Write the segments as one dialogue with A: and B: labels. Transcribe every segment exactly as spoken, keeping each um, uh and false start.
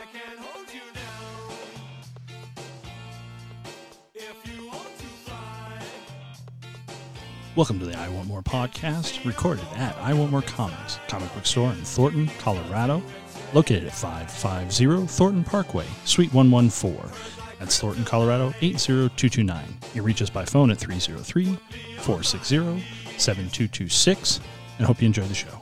A: can't hold you down. If you want to fly.
B: Welcome to the I Want More podcast, recorded at I Want More Comics, comic book store in Thornton, Colorado, located at five fifty Thornton Parkway, Suite one one four. That's Thornton, Colorado, eight zero two two nine. You reach us by phone at three oh three, four six zero, seven two two six, and hope you enjoy the show.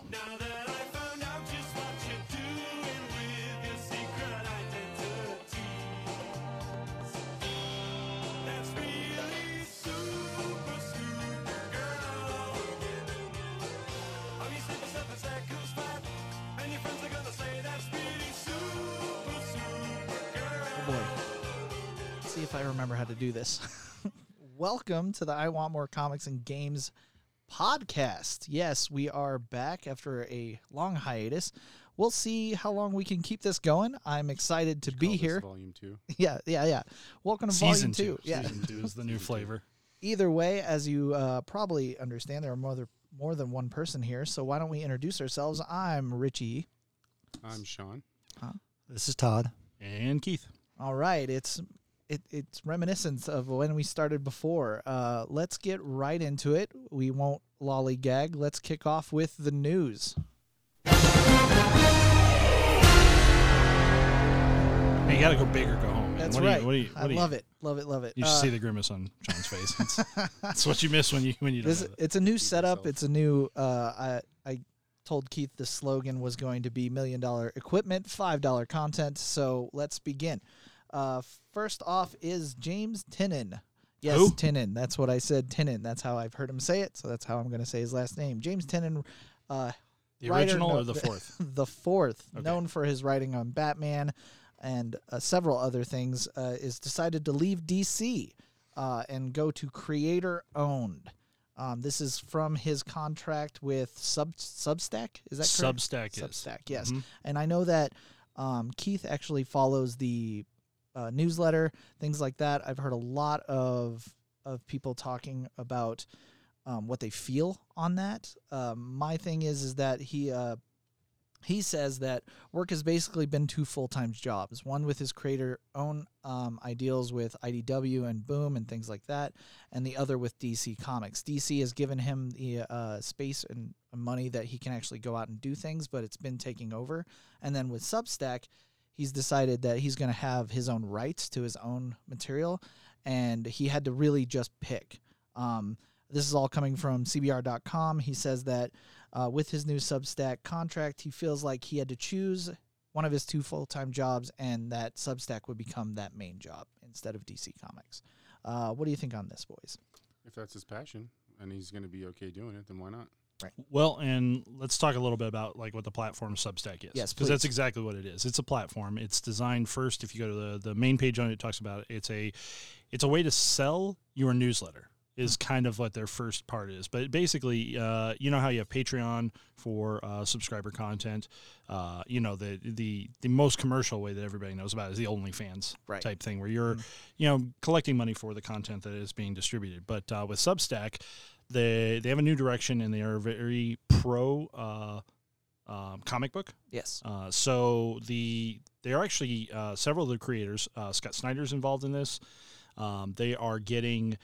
C: If I remember how to do this. Welcome to the I Want More Comics and Games podcast. Yes, we are back after a long hiatus. We'll see how long we can keep this going. I'm excited to be here.
D: Volume two.
C: Yeah, yeah, yeah. Welcome to
B: Season
C: volume two.
B: two.
C: Yeah.
B: Season two is the new flavor.
C: Either way, as you uh, probably understand, there are more, there, more than one person here. So why don't we introduce ourselves? I'm Richie.
D: I'm Sean.
C: Huh?
E: This is Todd.
B: And Keith.
C: All right, it's it, it's reminiscent of when we started before. Uh, let's get right into it. We won't lollygag. Let's kick off with the news.
B: Hey, you got to go big or go home, man.
C: That's
B: what
C: right.
B: Do you, what do you, what
C: I
B: do you,
C: love it. Love it. Love it.
B: You should
C: Uh,
B: see the grimace on John's face. It's, it's what you miss when you when you don't
C: this,
B: have it.
C: it's a new
D: Keep
C: setup.
D: yourself.
C: It's a new. Uh, I I told Keith the slogan was going to be million dollar equipment, five dollar content. So let's begin. Uh, first off is James Tynion. Yes,
B: Who?
C: Tynion. That's what I said. Tynion. That's how I've heard him say it. So that's how I'm going to say his last name. James Tynion. Uh,
B: The
C: writer,
B: original
C: no,
B: or the fourth?
C: the fourth,
B: Okay.
C: known for his writing on Batman and uh, several other things, uh, is decided to leave D C uh, and go to creator owned. Um, this is from his contract with Sub Substack. Is that correct?
B: Substack is.
C: Substack, yes.
B: Mhm.
C: And I know that um, Keith actually follows the uh, newsletter, things like that. I've heard a lot of of people talking about um, what they feel on that. Um, my thing is, is that he uh, he says that work has basically been two full time jobs. One with his creator own um, ideals with I D W and Boom and things like that, and the other with D C Comics. D C has given him the uh, space and money that he can actually go out and do things, but it's been taking over. And then with Substack, he's decided that he's going to have his own rights to his own material, and he had to really just pick. Um, this is all coming from C B R dot com. He says that uh, with his new Substack contract, he feels like he had to choose one of his two full-time jobs, and that Substack would become that main job instead of D C Comics. Uh, what do you think on this, boys?
D: If that's his passion and he's going to be okay doing it, then why not?
B: Well, and let's talk a little bit about like what the platform Substack is.
C: Yes,
B: because that's
C: please.
B: exactly what it is. It's a platform. It's designed first. If you go to the, the main page on it, it talks about it. It's a it's a way to sell your newsletter. Is kind of what their first part is. But basically, uh, you know how you have Patreon for uh, subscriber content. Uh, you know, the the the most commercial way that everybody knows about is the OnlyFans
C: Right.
B: type thing, where you're,
C: Mhm.
B: you know, collecting money for the content that is being distributed. But uh, with Substack, they they have a new direction, and they are very pro uh, um, comic book.
C: Yes.
B: Uh, so the they are actually uh, several of the creators. Uh, Scott Snyder's involved in this. Um, they are getting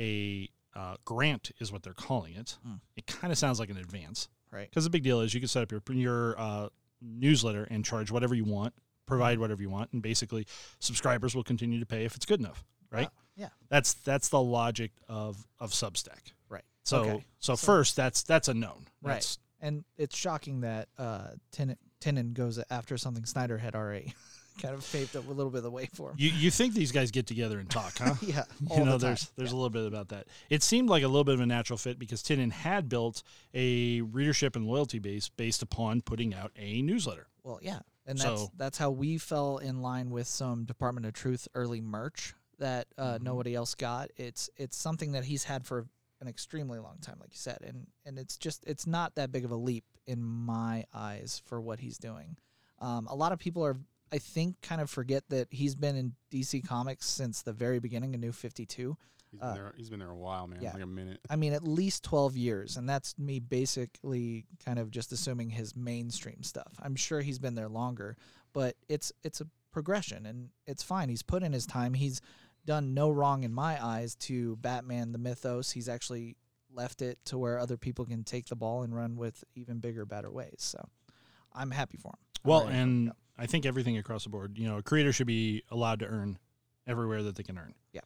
B: a uh, grant, is what they're calling it.
C: Mm.
B: It kind of sounds like an advance,
C: Right.
B: because the big deal is you can set up your your uh, newsletter and charge whatever you want, provide whatever you want, and basically subscribers will continue to pay if it's good enough, right?
C: Uh, yeah.
B: That's that's the logic of of Substack.
C: Right.
B: So
C: Okay.
B: so,
C: So-
B: first that's that's a known.
C: Right.
B: That's,
C: And it's shocking that uh, Tynion, Tynion goes after something Snyder had already kind of paved up a little bit of the way for him.
B: You you think these guys get together and talk, huh?
C: yeah.
B: You
C: all
B: know,
C: the time.
B: there's there's
C: Yeah.
B: a little bit about that. It seemed like a little bit of a natural fit because Tynion had built a readership and loyalty base based upon putting out a newsletter.
C: Well, yeah. And that's
B: So-
C: that's how we fell in line with some Department of Truth early merch that uh,
B: Mm-hmm.
C: nobody else got. It's it's something that he's had for an extremely long time, like you said, and and it's just it's not that big of a leap in my eyes for what he's doing. Um, a lot of people are, I think, kind of forget that he's been in D C Comics since the very beginning of New fifty-two.
D: He's been,
C: Uh,
D: there, he's been there a while, man,
C: yeah.
D: like a minute.
C: I mean, at least twelve years, and that's me basically kind of just assuming his mainstream stuff. I'm sure he's been there longer, but it's it's a progression, and it's fine. He's put in his time. He's done no wrong in my eyes to Batman the mythos. He's actually left it to where other people can take the ball and run with even bigger, better ways. So I'm happy for him. I'm
B: Well,
C: ready for him to
B: and
C: go.
B: I think everything across the board, you know, a creator should be allowed to earn everywhere that they can earn.
C: Yeah.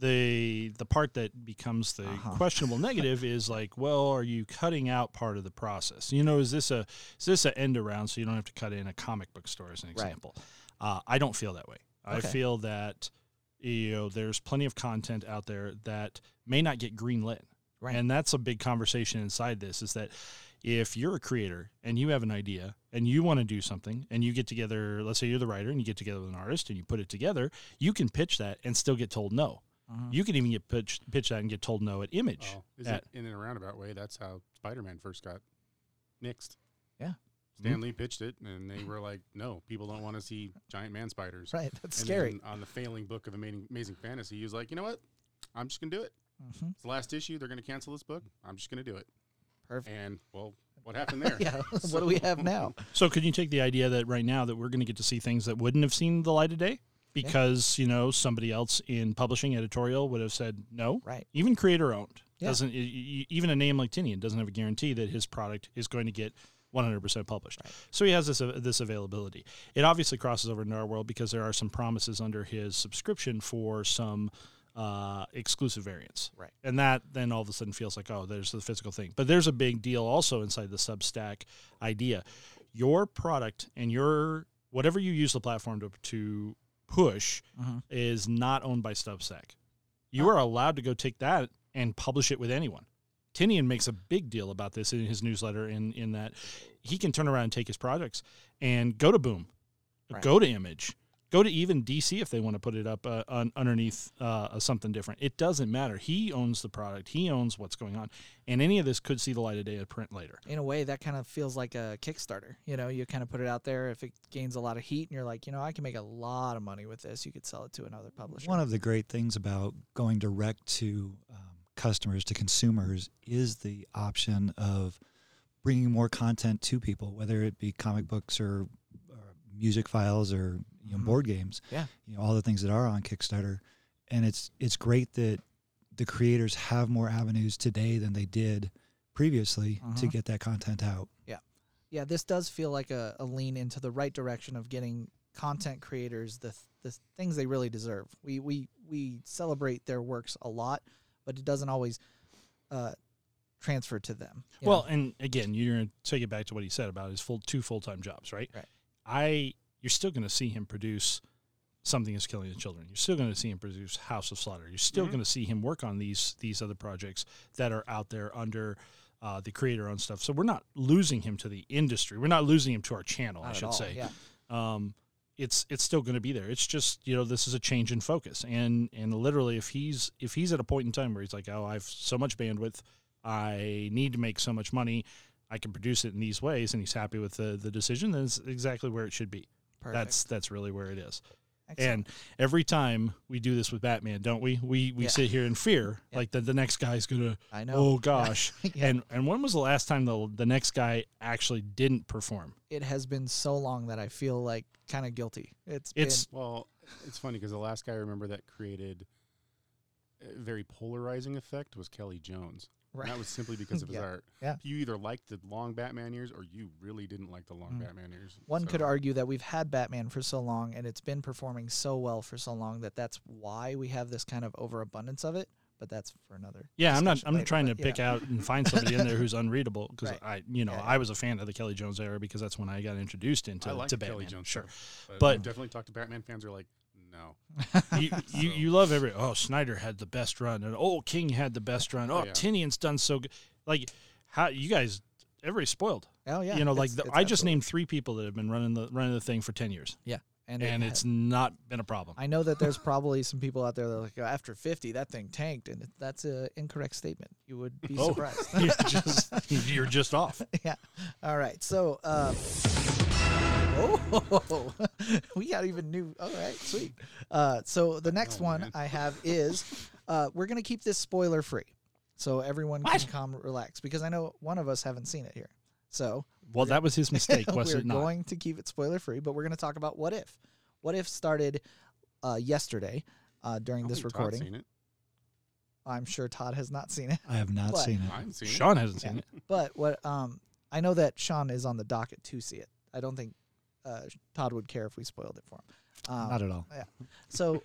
B: The the part that becomes the
C: Uh-huh.
B: questionable negative is like, well, are you cutting out part of the process? You know, is this a is this a end around so you don't have to cut in a comic book store as an
C: Right.
B: example? Uh, I don't feel that way. I
C: Okay.
B: feel that you know there's plenty of content out there that may not get greenlit.
C: Right.
B: And that's a big conversation inside this is that if you're a creator and you have an idea and you want to do something and you get together, let's say you're the writer and you get together with an artist and you put it together, you can pitch that and still get told no.
C: Uh-huh.
B: You can even get pitched, pitch that and get told no at Image.
D: Well, is
B: at-
D: it in a roundabout way? That's how Spider-Man first got nixed.
C: Yeah.
D: Stan Lee pitched it, and they were like, "No, people don't want to see giant man spiders."
C: Right. That's
D: And
C: scary.
D: then on the failing book of Amazing, Amazing Fantasy, he was like, "You know what? I'm just gonna do it.
C: Mhm.
D: It's the last issue. They're gonna cancel this book. I'm just gonna do it."
C: Perfect.
D: And well, what happened there?
C: Yeah. What do we have now?
B: So could you take the idea that right now that we're going to get to see things that wouldn't have seen the light of day because, you know, somebody else in publishing editorial would have said no?
C: Right.
B: Even creator owned.
C: Yeah.
B: Doesn't e- e- even a name like Tinian doesn't have a guarantee that his product is going to get one hundred percent published.
C: Right.
B: So he has this uh, this availability. It obviously crosses over into our world because there are some promises under his subscription for some uh, exclusive variants.
C: Right.
B: And that then all of a sudden feels like, oh, there's the physical thing. But there's a big deal also inside the Substack idea. Your product and your whatever you use the platform to to push
C: Mhm.
B: is not owned by Substack. You
C: Oh.
B: are allowed to go take that and publish it with anyone. Tinian makes a big deal about this in his newsletter in, in that he can turn around and take his projects and go to Boom,
C: Right.
B: go to Image, go to even D C if they want to put it up uh, un, underneath uh, something different. It doesn't matter. He owns the product. He owns what's going on. And any of this could see the light of day at print later.
C: In a way, that kind of feels like a Kickstarter. You know, you kind of put it out there. If it gains a lot of heat and you're like, you know, I can make a lot of money with this, you could sell it to another publisher.
E: One of the great things about going direct to um, customers, to consumers, is the option of bringing more content to people, whether it be comic books or, or music files or you know,
C: Mhm.
E: board games.
C: Yeah.
E: You know, all the things that are on Kickstarter. And it's it's great that the creators have more avenues today than they did previously to
C: Uh-huh.
E: get that content out.
C: Yeah, this does feel like a, a lean into the right direction of getting content creators the the things they really deserve. We we we celebrate their works a lot, but it doesn't always uh, transfer to them. you
B: Well,
C: know?
B: and again, you're going to take it back to what he said about his full two full-time jobs, right?
C: Right.
B: I you're still going to see him produce Something Is Killing the Children. You're still going to see him produce House of Slaughter. You're still
D: Mhm.
B: going to see him work on these these other projects that are out there under uh, the creator-owned stuff. So we're not losing him to the industry. We're not losing him to our channel,
C: Not
B: I
C: at
B: should
C: all,
B: say.
C: Yeah.
B: Um, it's it's still going to be there. It's just, you know, this is a change in focus. And and literally, if he's if he's at a point in time where he's like, oh, I have so much bandwidth, I need to make so much money, I can produce it in these ways, and he's happy with the the decision, then it's exactly where it should be.
C: Perfect.
B: That's that's really where it is.
C: Excellent.
B: And every time we do this with Batman, don't we? We we
C: Yeah.
B: sit here in fear,
C: Yeah.
B: like that the next guy's gonna.
C: I know.
B: Oh gosh!
C: Yeah.
B: And and when was the last time the the next guy actually didn't perform?
C: It has been so long that I feel like kind of guilty. It's
B: It's
D: Well, it's funny because the last guy I remember that created a very polarizing effect was Kelly Jones.
C: been
D: And
C: right.
D: that was simply because of his
C: Yeah.
D: art.
C: Yeah.
D: You either liked the long Batman years or you really didn't like the long
C: Mm.
D: Batman years.
C: One
D: So-
C: could argue that we've had Batman for so long and it's been performing so well for so long that that's why we have this kind of overabundance of it. But that's for another.
B: Yeah, I'm not.
C: discussion
B: I'm not
C: later,
B: trying to
C: but
B: pick
C: yeah.
B: out and find somebody in there who's unreadable because
C: Right.
B: I, you know,
C: Yeah, yeah.
B: I was a fan of the Kelly Jones era because that's when I got introduced into
D: I like
B: to
D: Kelly
B: Batman.
D: Jones
B: Sure,
D: stuff, but,
B: But-
D: I've definitely talked to Batman fans who are like, no.
B: you, you you love every. Oh, Snyder had the best run, and oh, King had the best run. Oh,
D: Yeah.
B: Tinian's done so good. Like how you guys, everybody's spoiled.
C: Oh yeah.
B: you know, like
C: it's-
B: the,
C: it's
B: I just
C: absolutely-
B: named three people that have been running the running the thing for ten years,
C: and, it
B: and
C: ha-
B: it's not been a problem.
C: I know that there's probably some people out there that are like, "Oh, after fifty, that thing tanked, and that's an incorrect statement. You would be
B: Oh.
C: surprised.
B: you're just you're just off.
C: Yeah. All right. So, uh, oh, we got even new. All right. Sweet. Uh, so the next
D: Oh,
C: one
D: man.
C: I have is uh, we're going to keep this spoiler free. So everyone
B: What?
C: can come relax because I know one of us haven't seen it here. So
B: Well, that was his mistake, was
C: we're
B: it not?
C: going to keep it spoiler free, but we're going to talk about what if. What If started uh, yesterday uh, during
D: I don't
C: this
D: think Todd's
C: recording.
D: seen it.
C: I'm sure Todd has not seen it.
E: I have not
C: But-
E: seen it.
D: I haven't seen
B: Sean hasn't
C: Yeah.
B: seen it.
C: But what um, I know that Sean is on the docket to see it. I don't think uh, Todd would care if we spoiled it for him. Um,
E: Not at all.
C: So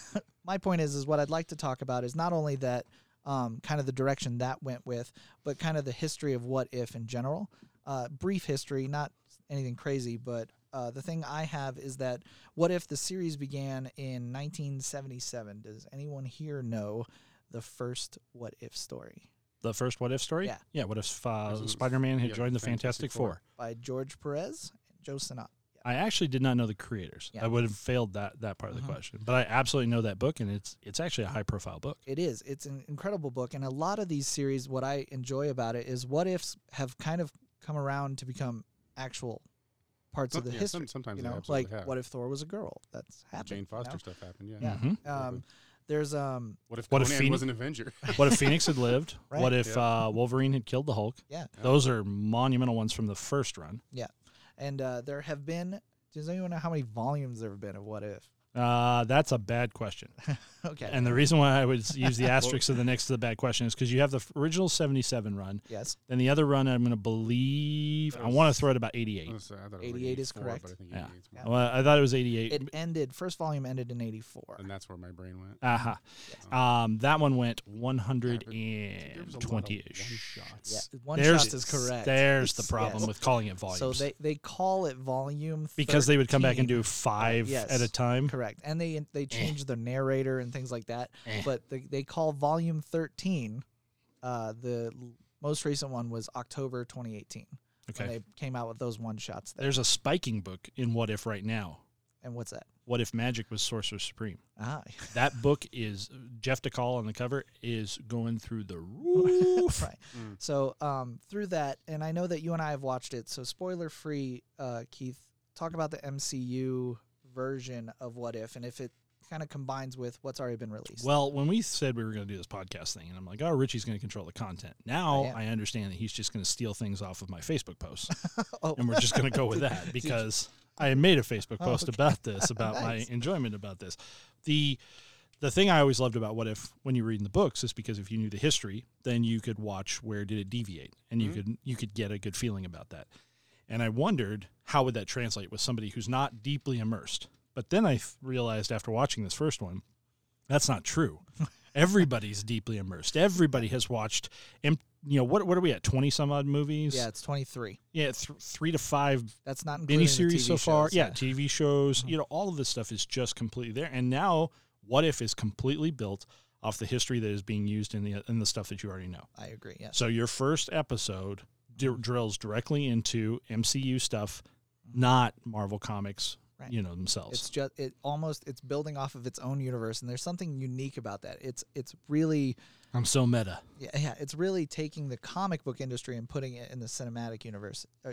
C: my point is, is what I'd like to talk about is not only that um, kind of the direction that went with, but kind of the history of What If in general. Uh, brief history, not anything crazy, but uh, the thing I have is that What If the series began in nineteen seventy-seven. Does anyone here know the first What If story?
B: The first What If story?
C: Yeah.
B: Yeah, what if uh,
D: This is-
B: Spider-Man had
D: yeah,
B: joined the
D: Fantastic
B: Fantastic
D: Four.
B: Four?
C: By George Perez and Joe Sinnott.
B: I actually did not know the creators.
C: Yeah.
B: I would have failed that that part of
C: Mhm.
B: the question. But I absolutely know that book, and it's it's actually a high-profile book.
C: It is. It's an incredible book, and a lot of these series, what I enjoy about it is what ifs have kind of come around to become actual parts
D: Some-
C: of the
D: yeah,
C: history.
D: some- sometimes
C: you
D: they
C: know,
D: absolutely
C: like
D: have.
C: what if Thor was a girl? That's happened.
D: Jane
C: you
D: Foster
C: know?
D: stuff happened. Yeah.
C: Yeah.
B: Mhm.
C: Um, there's um,
D: What if
B: What if
D: Conan
B: Phoenix-
D: was an Avenger?
B: What if Phoenix had lived?
C: Right.
B: What if
D: Yeah.
B: uh, Wolverine had killed the Hulk?
C: yeah,
B: Those are monumental ones from the first run.
C: and uh, there have been. Does anyone know how many volumes there have been of What If?
B: Uh, that's a bad question.
C: Okay.
B: And the reason why I would s- use the asterisk of the next to the bad question is because you have the f- original seventy-seven run.
C: yes,
B: Then the other run, I'm going to believe, I want to throw it about eighty-eight.
D: I was- I thought it was like
C: eighty-eight is
D: eighty-four,
C: correct.
D: But I think
B: Yeah.
D: eighty-eight's
C: Yeah.
D: more.
B: Well, I thought it was eighty-eight.
C: it ended. First volume ended in eighty-four.
D: And that's where my brain went.
B: Aha.
D: Yes.
B: Um, that one went one hundred
D: there was a lot of
B: twenty-ish.
D: one-shots.
C: Yeah, one
B: There's-
C: shot is correct.
B: There's the problem
C: Yes.
B: with calling it volumes.
C: So they they call it volume
B: because they would come back and
C: thirteen.
B: do five
C: yes.
B: at a time.
C: Correct, and they they changed the narrator and things like that.
B: Eh.
C: But they they call volume thirteen. Uh, the l- most recent one was October twenty eighteen. When
B: Okay.
C: they came out with those one shots. There.
B: There's a spiking book in What If right now.
C: And what's that?
B: What If Magic was Sorcerer Supreme?
C: Ah,
B: That book is Jeff DeCall on the cover is going through the roof.
C: right.
D: Mm.
C: So um, through that, and I know that you and I have watched it. So spoiler free, uh, Keith, talk about the M C U version of What If, and if it kind of combines with what's already been released.
B: Well, when we said we were going to do this podcast thing, and I'm like, oh, Richie's going to control the content. Now
C: Yeah.
B: I understand that he's just going to steal things off of my Facebook posts,
C: oh,
B: and we're just going to go with that because I had made a Facebook
C: Oh,
B: post
C: okay.
B: about this, about
C: Nice.
B: my enjoyment about this. The the thing I always loved about What If when you read in the books is because if you knew the history, then you could watch where did it deviate, and you
D: Mhm.
B: could you could get a good feeling about that. And I wondered how would that translate with somebody who's not deeply immersed. But then I th- realized after watching this first one, that's not true. Everybody's deeply immersed. Everybody has watched, im- you know, what what are we at? twenty some odd movies.
C: yeah, it's twenty-three.
B: yeah, th- three to five
C: That's not including the T
B: miniseries
C: V
B: so far.
C: shows,
B: Yeah, T V shows.
C: Mhm.
B: You know, all of this stuff is just completely there. And now, What If is completely built off the history that is being used in the in the stuff that you already know.
C: I agree. Yes.
B: So your first episode d-
C: Mhm.
B: drills directly into M C U stuff, not Marvel Comics.
C: Right.
B: You know themselves.
C: It's just it almost it's building off of its own universe, and there's something unique about that. It's it's really
B: I'm so meta.
C: yeah, yeah it's really taking the comic book industry and putting it in the cinematic universe. Uh,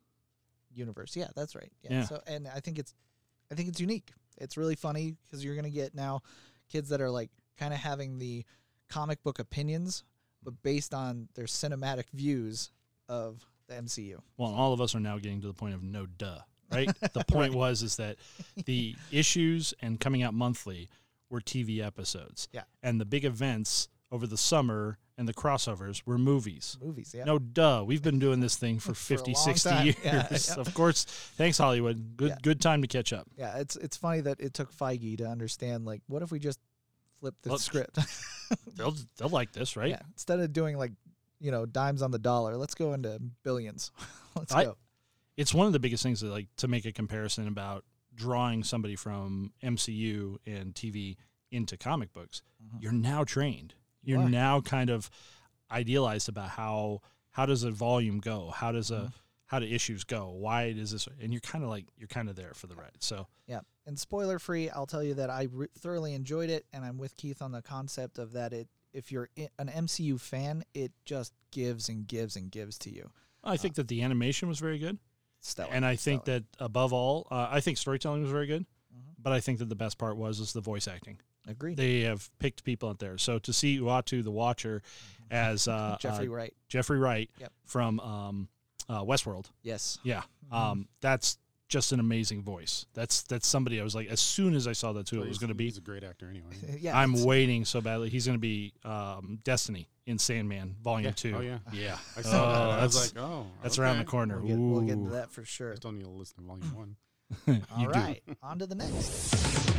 C: universe, yeah, that's right. Yeah.
B: Yeah.
C: So and I think it's I think it's unique. It's really funny because you're gonna get now kids that are like kind of having the comic book opinions, but based on their cinematic views of the M C U.
B: Well, and all of us are now getting to the point of no duh, right? The point was is that the issues and coming out monthly were T V episodes.
C: Yeah.
B: And the big events over the summer and the crossovers were movies.
C: Movies, yeah.
B: No duh. We've been doing this thing for
C: For a
B: fifty,
C: long
B: sixty
C: time.
B: years.
C: Yeah, yeah.
B: Of course. Thanks, Hollywood. Good
C: Yeah.
B: good time to catch up.
C: Yeah, it's it's funny that it took Feige to understand like what if we just flip the
B: Well,
C: script?
B: They'll they'll like this, right?
C: Yeah. Instead of doing like, you know, dimes on the dollar, let's go into billions. let's
B: I-
C: go.
B: It's one of the biggest things that like to make a comparison about drawing somebody from M C U and T V into comic books.
C: Mhm.
B: You're now trained. You're
C: are.
B: now kind of idealized about how how does a volume go? How does a
C: Mhm.
B: how do issues go? Why does this? And you're kind of like you're kind of there for the ride. So
C: Yeah. And spoiler free, I'll tell you that I re- thoroughly enjoyed it, and I'm with Keith on the concept of that. It if you're i- an M C U fan, it just gives and gives and gives to you.
B: I think that the animation was very good,
C: Stellar.
B: and I think
C: stellar.
B: that above all, uh, I think storytelling was very good.
C: Mhm.
B: But I think that the best part was is the voice acting.
C: Agreed.
B: They have picked people out there. So to see Uatu the Watcher as uh,
C: Jeffrey
B: uh,
C: Wright.
B: Jeffrey Wright
C: Yep.
B: from um, uh, Westworld,
C: Yes.
B: yeah,
C: Mhm.
B: um, that's just an amazing voice. That's that's somebody I was like, as soon as I saw that's who
D: Well,
B: it was
D: he's-
B: going to be.
D: He's a great actor anyway.
C: yeah,
B: I'm
C: it's-
B: waiting so badly. He's going to be um, Destiny in Sandman Volume
D: Yeah.
B: Two.
D: Oh yeah.
B: Yeah,
D: I saw
B: Oh,
D: that. I was
B: that's-
D: like, oh,
B: that's
D: okay.
B: around the corner.
C: We'll get, we'll get
B: Ooh.
C: into that for sure.
D: I still need to listen to volume one.
C: All
B: You do.
C: right, on to the next.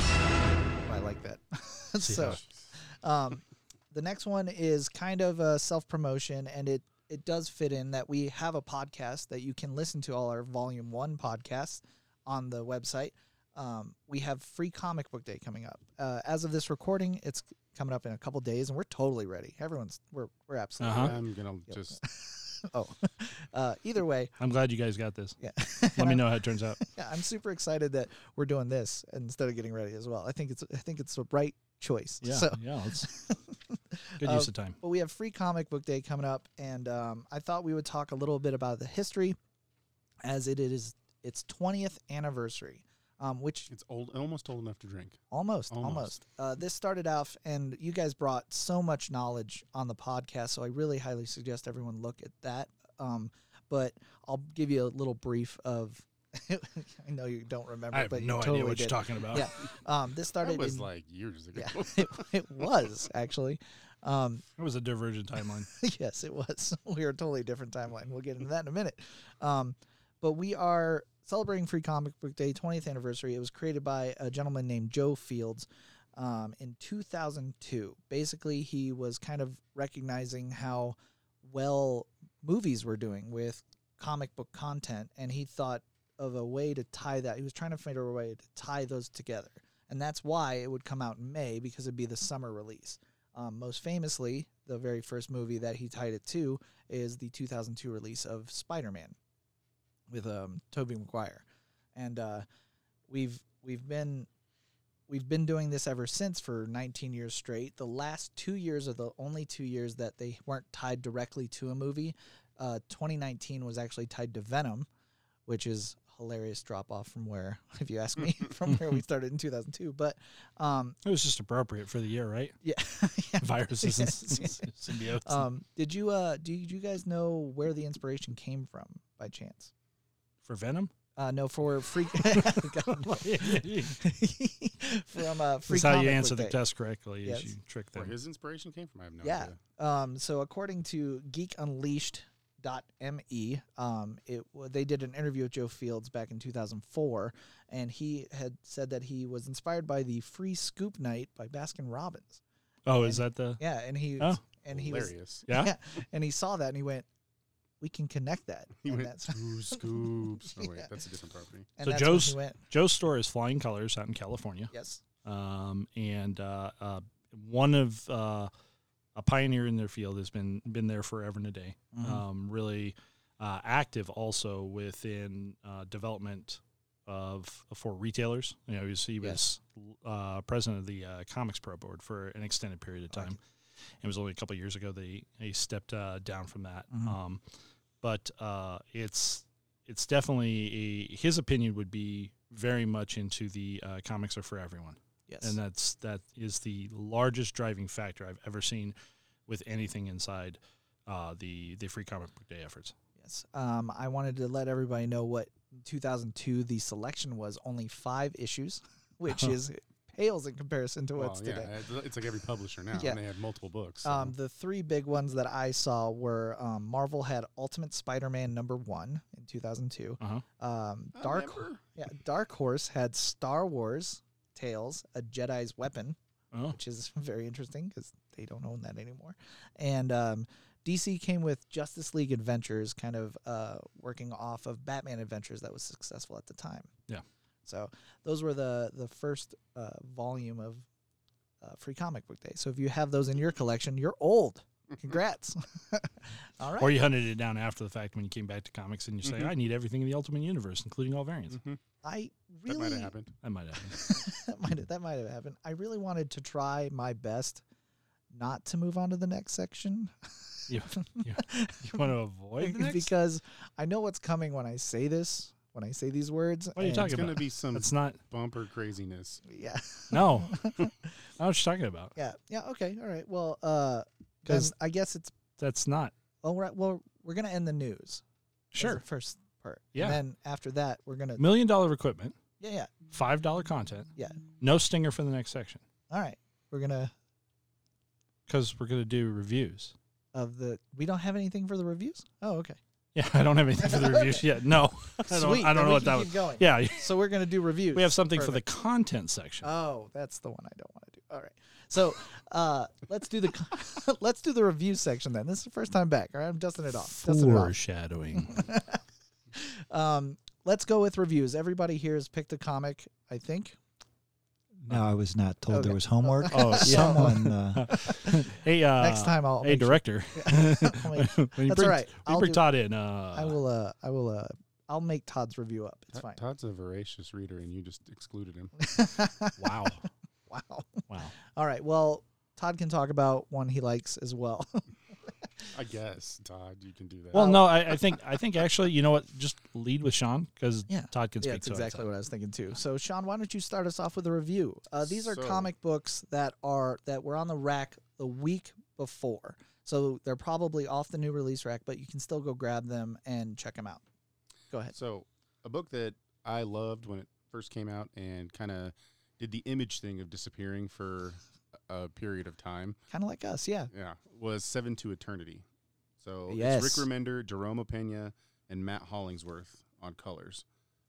C: Oh, I like that.
B: See
C: so, um, the next one is kind of a self promotion, and it it does fit in that we have a podcast that you can listen to all our Volume One podcasts on the website. Um, we have free comic book day coming up. Uh, as of this recording, it's coming up in a couple days, and we're totally ready. Everyone's we're we're absolutely
B: Uh-huh.
C: ready.
D: I'm gonna
C: Yep.
D: just
C: Oh, uh, either way,
B: I'm glad you guys got this.
C: yeah.
B: Let me know how it turns out.
C: Yeah, I'm super excited that we're doing this instead of getting ready as well. I think it's I think it's the right choice.
B: Yeah,
C: So,
B: yeah. It's good
C: Uh,
B: use of time.
C: but we have free comic book day coming up, and um, I thought we would talk a little bit about the history, as it is its twentieth anniversary, um, which
D: it's old, almost old enough to drink.
C: almost almost.
D: Almost.
C: Uh, this started off, and you guys brought so much knowledge on the podcast, so I really highly suggest everyone look at that. Um, but I'll give you a little brief of. I know you don't remember,
B: I have
C: but
B: no
C: you
B: idea
C: totally
B: what
C: did.
B: you're talking about.
C: Yeah. Um, this started
D: That was
C: in,
D: like years ago.
C: yeah, it, it was actually. Um,
B: It was a divergent timeline.
C: yes, it was. We are a totally different timeline. We'll get into that in a minute. Um, but we are celebrating Free Comic Book Day twentieth anniversary. It was created by a gentleman named Joe Fields um, in two thousand two. Basically, he was kind of recognizing how well movies were doing with comic book content, and he thought of a way to tie that. He was trying to find a way to tie those together. And that's why it would come out in May, because it'd be the summer release. Um, most famously, the very first movie that he tied it to is the two thousand two release of Spider-Man with um, Tobey Maguire, and uh, we've we've been we've been doing this ever since for nineteen years straight. The last two years are the only two years that they weren't tied directly to a movie. Uh, twenty nineteen was actually tied to Venom, which is hilarious drop off from where, if you ask me, from where we started in two thousand two. But um,
B: It was just appropriate for the year, right?
C: yeah, yeah.
B: Viruses and
C: Yes,
B: s- s- symbiotes.
C: Um, did you uh do you, do you guys know where the inspiration came from by chance?
B: for Venom?
C: Uh, no, for free. God.
B: This
C: From uh, free
B: is how you
C: comic
B: answer
C: book
B: the
C: day.
B: test correctly,
C: Yes.
B: is you trick
D: Where
B: them.
D: his inspiration came from, I have no
C: Yeah.
D: idea.
C: Um, so according to geek unleashed dot me, um, it w- they did an interview with Joe Fields back in two thousand four, and he had said that he was inspired by the Free Scoop Night by Baskin Robbins.
B: Oh, is that the...
C: Yeah, and he
B: Oh.
C: and he was
D: Hilarious.
B: Yeah?
C: yeah, and he saw that and he went, "We can connect that."
D: He
C: and
D: went
C: that's
D: two scoops. Oh wait,
C: Yeah.
D: that's a different property.
C: and
B: So
C: that's when
B: Joe's-
C: he went.
B: Joe's store is Flying Colors out in California.
C: Yes.
B: Um, and uh, uh, one of uh, a pioneer in their field has been been there forever and a day.
C: Mhm.
B: Um, really uh, active also within uh, development of for retailers. You know, he was, he was uh, president of the uh, Comics Pro Board for an extended period of
C: Okay.
B: time. It was only a couple of years ago that he, he stepped uh, down from that.
C: Mhm.
B: Um, but uh, it's it's definitely a, his opinion would be very much into the uh, comics are for everyone.
C: Yes.
B: And that's that is the largest driving factor I've ever seen with anything inside uh, the the Free Comic Book Day efforts.
C: Yes. Um, I wanted to let everybody know what in two thousand two the selection was only five issues, which is pales in comparison to
D: Well,
C: what's
D: yeah,
C: today.
D: it- it's like every publisher now,
C: Yeah.
D: and they had multiple books. So.
C: Um, the three big ones that I saw were um, Marvel had Ultimate Spider-Man number one in two thousand two.
B: Uh-huh.
C: Um,
D: I
C: Dark
D: remember.
C: yeah, Dark Horse had Star Wars Tales, A Jedi's Weapon,
B: Oh,
C: which is very interesting because they don't own that anymore. And um, D C came with Justice League Adventures, kind of uh, working off of Batman Adventures that was successful at the time.
B: Yeah.
C: So those were the the first uh, volume of uh, Free Comic Book Day. So if you have those in your collection, you're old. Congrats. All right.
B: or you hunted it down after the fact when you came back to comics and you say,
D: Mhm.
B: I need everything in the Ultimate Universe, including all variants.
D: Mhm.
C: I
D: That
C: really
D: might have happened.
B: That might happen.
C: that might have, that might have happened. I really wanted to try my best not to move on to the next section.
B: You, you, you want to avoid the next?
C: because I know what's coming when I say this, when I say these words.
B: What are you
C: and-
B: talking
D: It's going to
B: about?
D: be some
B: That's not.
D: bumper craziness.
C: Yeah.
B: No. I don't know what you're talking about.
C: Yeah. Yeah. Okay. All right. Well, uh,
B: 'Cause
C: then I guess it's
B: That's not.
C: all right. Well, we're gonna end the news. as
B: Sure.
C: the first part.
B: Yeah.
C: And then after that, we're gonna.
B: Million dollar equipment,
C: Yeah, yeah,
B: five dollar content,
C: yeah.
B: no stinger for the next section
C: All right, we're gonna
B: because we're gonna do reviews.
C: of the. We don't have anything for the reviews. Oh, okay.
B: Yeah, I don't have anything for the reviews yet. No, I don't.
C: Sweet.
B: I don't
C: then
B: know
C: we
B: what
C: can
B: that
C: keep
B: was.
C: Going.
B: Yeah,
C: So we're gonna do reviews.
B: we have something for the
C: Perfect.
B: content section.
C: Oh, that's the one I don't want to do. All right. So uh, let's do the con- let's do the review section then. This is the first time back. All right, I'm dusting it off. Dusting it off.
B: Foreshadowing.
C: Um, let's go with reviews. Everybody here has picked a comic, I think.
E: No, I was not told
C: Okay.
E: there was homework.
B: Oh, yeah.
E: Someone. Uh,
B: hey, uh,
C: Next time I'll.
B: hey,
C: make sure-
B: director.
C: I'll make-
B: when you
C: That's
B: bring,
C: all right.
B: when you
C: I'll
B: bring
C: do-
B: Todd in. Uh,
C: I will. Uh, I will. Uh, I'll make Todd's review up. It's
D: Todd-
C: fine.
D: Todd's a voracious reader, and you just excluded him.
B: Wow.
C: Wow.
B: Wow.
C: All right. Well, Todd can talk about one he likes as well.
D: I guess, Todd, you can do that.
B: Well, no, I, I think I think actually, you know what? Just lead with Sean because
C: Yeah.
B: Todd can
C: Yeah,
B: speak.
C: that's
B: to it.
C: exactly what I was thinking too. So, Sean, why don't you start us off with a review? Uh, these are
D: So-
C: comic books that are that were on the rack the week before, so they're probably off the new release rack, but you can still go grab them and check them out. Go ahead.
D: So, a book that I loved when it first came out and kind of did the image thing of disappearing for a period of time,
C: Kind of like us, yeah.
D: yeah, was Seven to Eternity. So
C: Yes.
D: it's Rick Remender, Jerome Opeña, and Matt Hollingsworth on colors.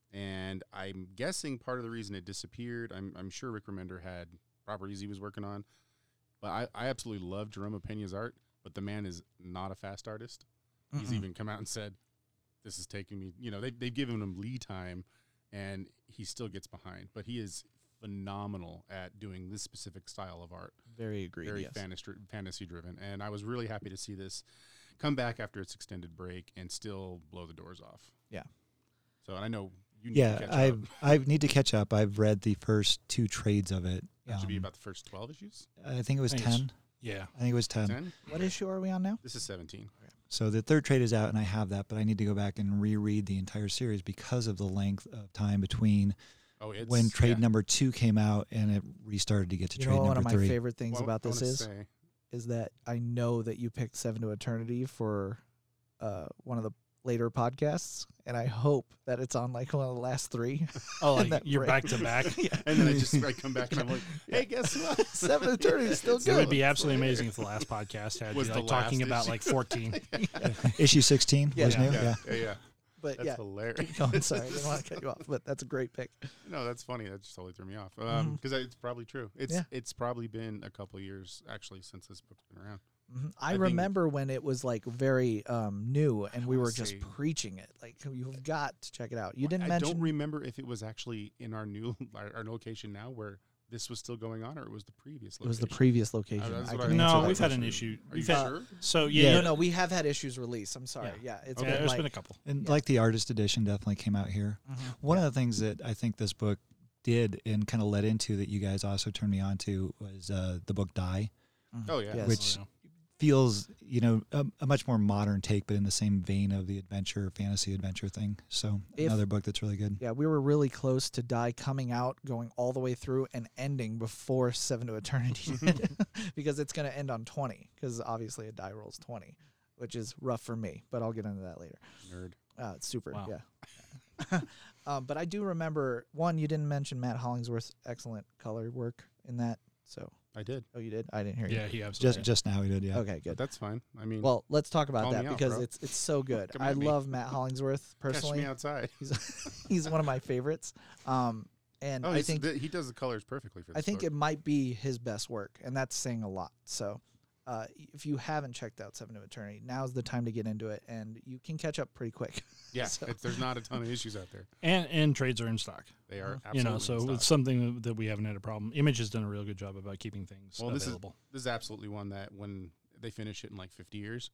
D: And I'm guessing part of the reason it disappeared, I'm, I'm sure Rick Remender had properties he was working on. But I, I absolutely love Jerome Opeña's art, but the man is not a fast artist. He's
C: Mm-mm.
D: even come out and said, this is taking me, you know, they, they've given him lead time, and he still gets behind. But he is phenomenal at doing this specific style of art.
C: Very agreed.
D: Very
C: yes.
D: fantasy, fantasy driven. And I was really happy to see this come back after its extended break and still blow the doors off.
C: Yeah.
D: So I know you need
E: yeah,
D: to catch
E: I
D: up.
E: I need to catch up. I've read the first two trades of it.
D: That should be
E: Um,
D: about the first twelve issues.
E: I think it was
B: I think it's-
E: ten.
B: Yeah.
E: I think it was ten.
D: ten?
C: What issue are we on now?
D: This is seventeen.
E: So the third trade is out, and I have that, but I need to go back and reread the entire series because of the length of time between
D: Oh, it's
E: when trade
D: yeah.
E: number two came out and it restarted to get to
C: You
E: trade
C: know, one
E: number
C: of my
E: three.
C: favorite things
D: Well,
C: about
D: I
C: this
D: wanna
C: is
D: say,
C: is that I know that you picked Seven to Eternity for uh, one of the later podcasts, and I hope that it's on like one of the last three.
B: Oh,
C: in
B: like
C: that
B: you're
C: break.
B: back to back.
D: and then I just I come back and I'm like, hey, guess what?
C: Seven to Eternity is still
B: It would
C: good.
B: be absolutely amazing if the last podcast had
D: Was
B: you
D: the
B: like talking
D: last
B: about
D: issue.
B: like fourteen.
E: Issue sixteen
C: Yeah.
E: was
B: Yeah.
E: new.
D: Yeah,
E: Yeah.
D: yeah, yeah.
C: But
D: That's
C: yeah,
D: hilarious.
C: keep going. Sorry, I didn't want to cut you off, but that's a great pick.
D: No, that's funny. That just totally threw me off. Um,
C: Mhm.
D: because it's probably true. It's
C: Yeah.
D: it's probably been a couple of years actually since this book's been around.
C: Mhm. I,
D: I think-
C: remember when it was like very um, new, and we
D: wanna
C: were just
D: say-
C: preaching it. Like you've got to check it out. You didn't
D: I
C: mention.
D: don't remember if it was actually in our new our, our location now where this was still going on, or it was the previous.
C: it was the
D: location.
C: previous location.
D: that's
C: I
D: what
C: can
D: I-
C: answer
B: No,
C: that
B: we've had
C: question.
B: an issue.
D: Are
B: We've
D: you
B: had
D: sure?
B: so
E: Yeah.
B: yeah.
C: No, no, we have had issues released. I'm sorry. Yeah, it's
B: Okay,
C: been
B: there's
C: like.
B: been a couple.
E: And
C: Yeah.
E: like the artist edition definitely came out here.
C: Mhm.
E: One of the things that I think this book did and kind of led into that you guys also turned me on to was uh, the book Die.
C: Mhm.
D: Oh, yeah.
C: Yes.
E: Which-
B: Oh, yeah.
E: Feels, you know, a, a much more modern take, but in the same vein of the adventure, fantasy adventure thing. So
C: If-
E: another book that's really good.
C: Yeah, we were really close to Die coming out, going all the way through, and ending before Seven to Eternity did, because it's going to end on twenty. Because obviously a die rolls twenty, which is rough for me. But I'll get into that later.
D: Nerd.
C: Uh, it's super,
B: Wow.
C: yeah. um, but I do remember one. You didn't mention Matt Hollingsworth's excellent color work in that. So,
D: I did.
C: oh, you did. I didn't hear
B: Yeah,
C: you.
B: he absolutely.
E: Just just now he did, yeah.
C: Okay,
D: But
C: good.
D: that's fine. I mean,
C: Well, let's talk about
D: Call
C: that
D: me out,
C: because
D: bro.
C: it's it's so good.
D: Come
C: I
D: at me.
C: love Matt Hollingsworth
D: catch
C: personally.
D: me outside.
C: He's he's one of my favorites. Um, and
D: Oh,
C: I
D: he's-
C: think
D: th- he does the colors perfectly for this
C: I think
D: book.
C: it might be his best work, and that's saying a lot. So, uh, if you haven't checked out Seven to Eternity, now's the time to get into it, and you can catch up pretty quick.
D: Yeah,
C: so-
D: it's, there's not a ton of issues out there.
B: and and trades are in stock.
D: They are absolutely
B: Mm-hmm. You know, so
D: in stock.
B: it's something that we haven't had a problem. Image has done a real good job about keeping things
D: Well, this is-
B: available.
D: This is absolutely one that when they finish it in like fifty years,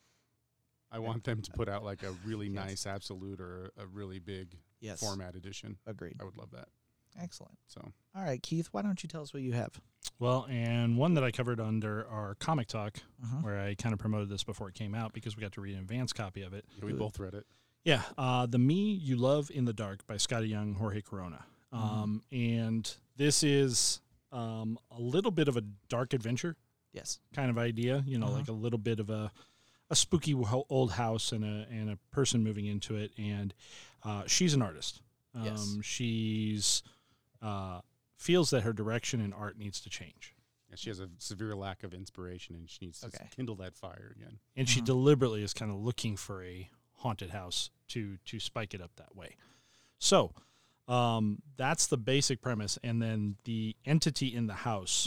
D: I want them to put out like a really
C: Yes.
D: nice absolute or a really big
C: Yes,
D: format edition.
C: agreed.
D: I would love that.
C: Excellent.
D: So
C: All right, Keith, why don't you tell us what you have?
B: Well, and one that I covered under our comic talk,
C: Uh-huh.
B: where I kind of promoted this before it came out because we got to read an advanced copy of it.
D: yeah, we
C: Good.
D: both read it.
B: Yeah, uh, The Me You Love in the Dark by Scotty Young, Jorge Corona. Um, And this is um, a little bit of a dark adventure
C: Yes.
B: kind of idea, you know,
C: Uh-huh.
B: like a little bit of a, a a spooky ho- old house and a and a person moving into it, and uh, she's an artist. Um,
C: Yes.
B: She's uh, feels that her direction in art needs to change,
D: Yeah, she has a severe lack of inspiration, and she needs to
C: Okay.
D: kindle that fire again.
B: and she
C: Mhm.
B: deliberately is kind of looking for a haunted house to to spike it up that way. So um, that's the basic premise, and then the entity in the house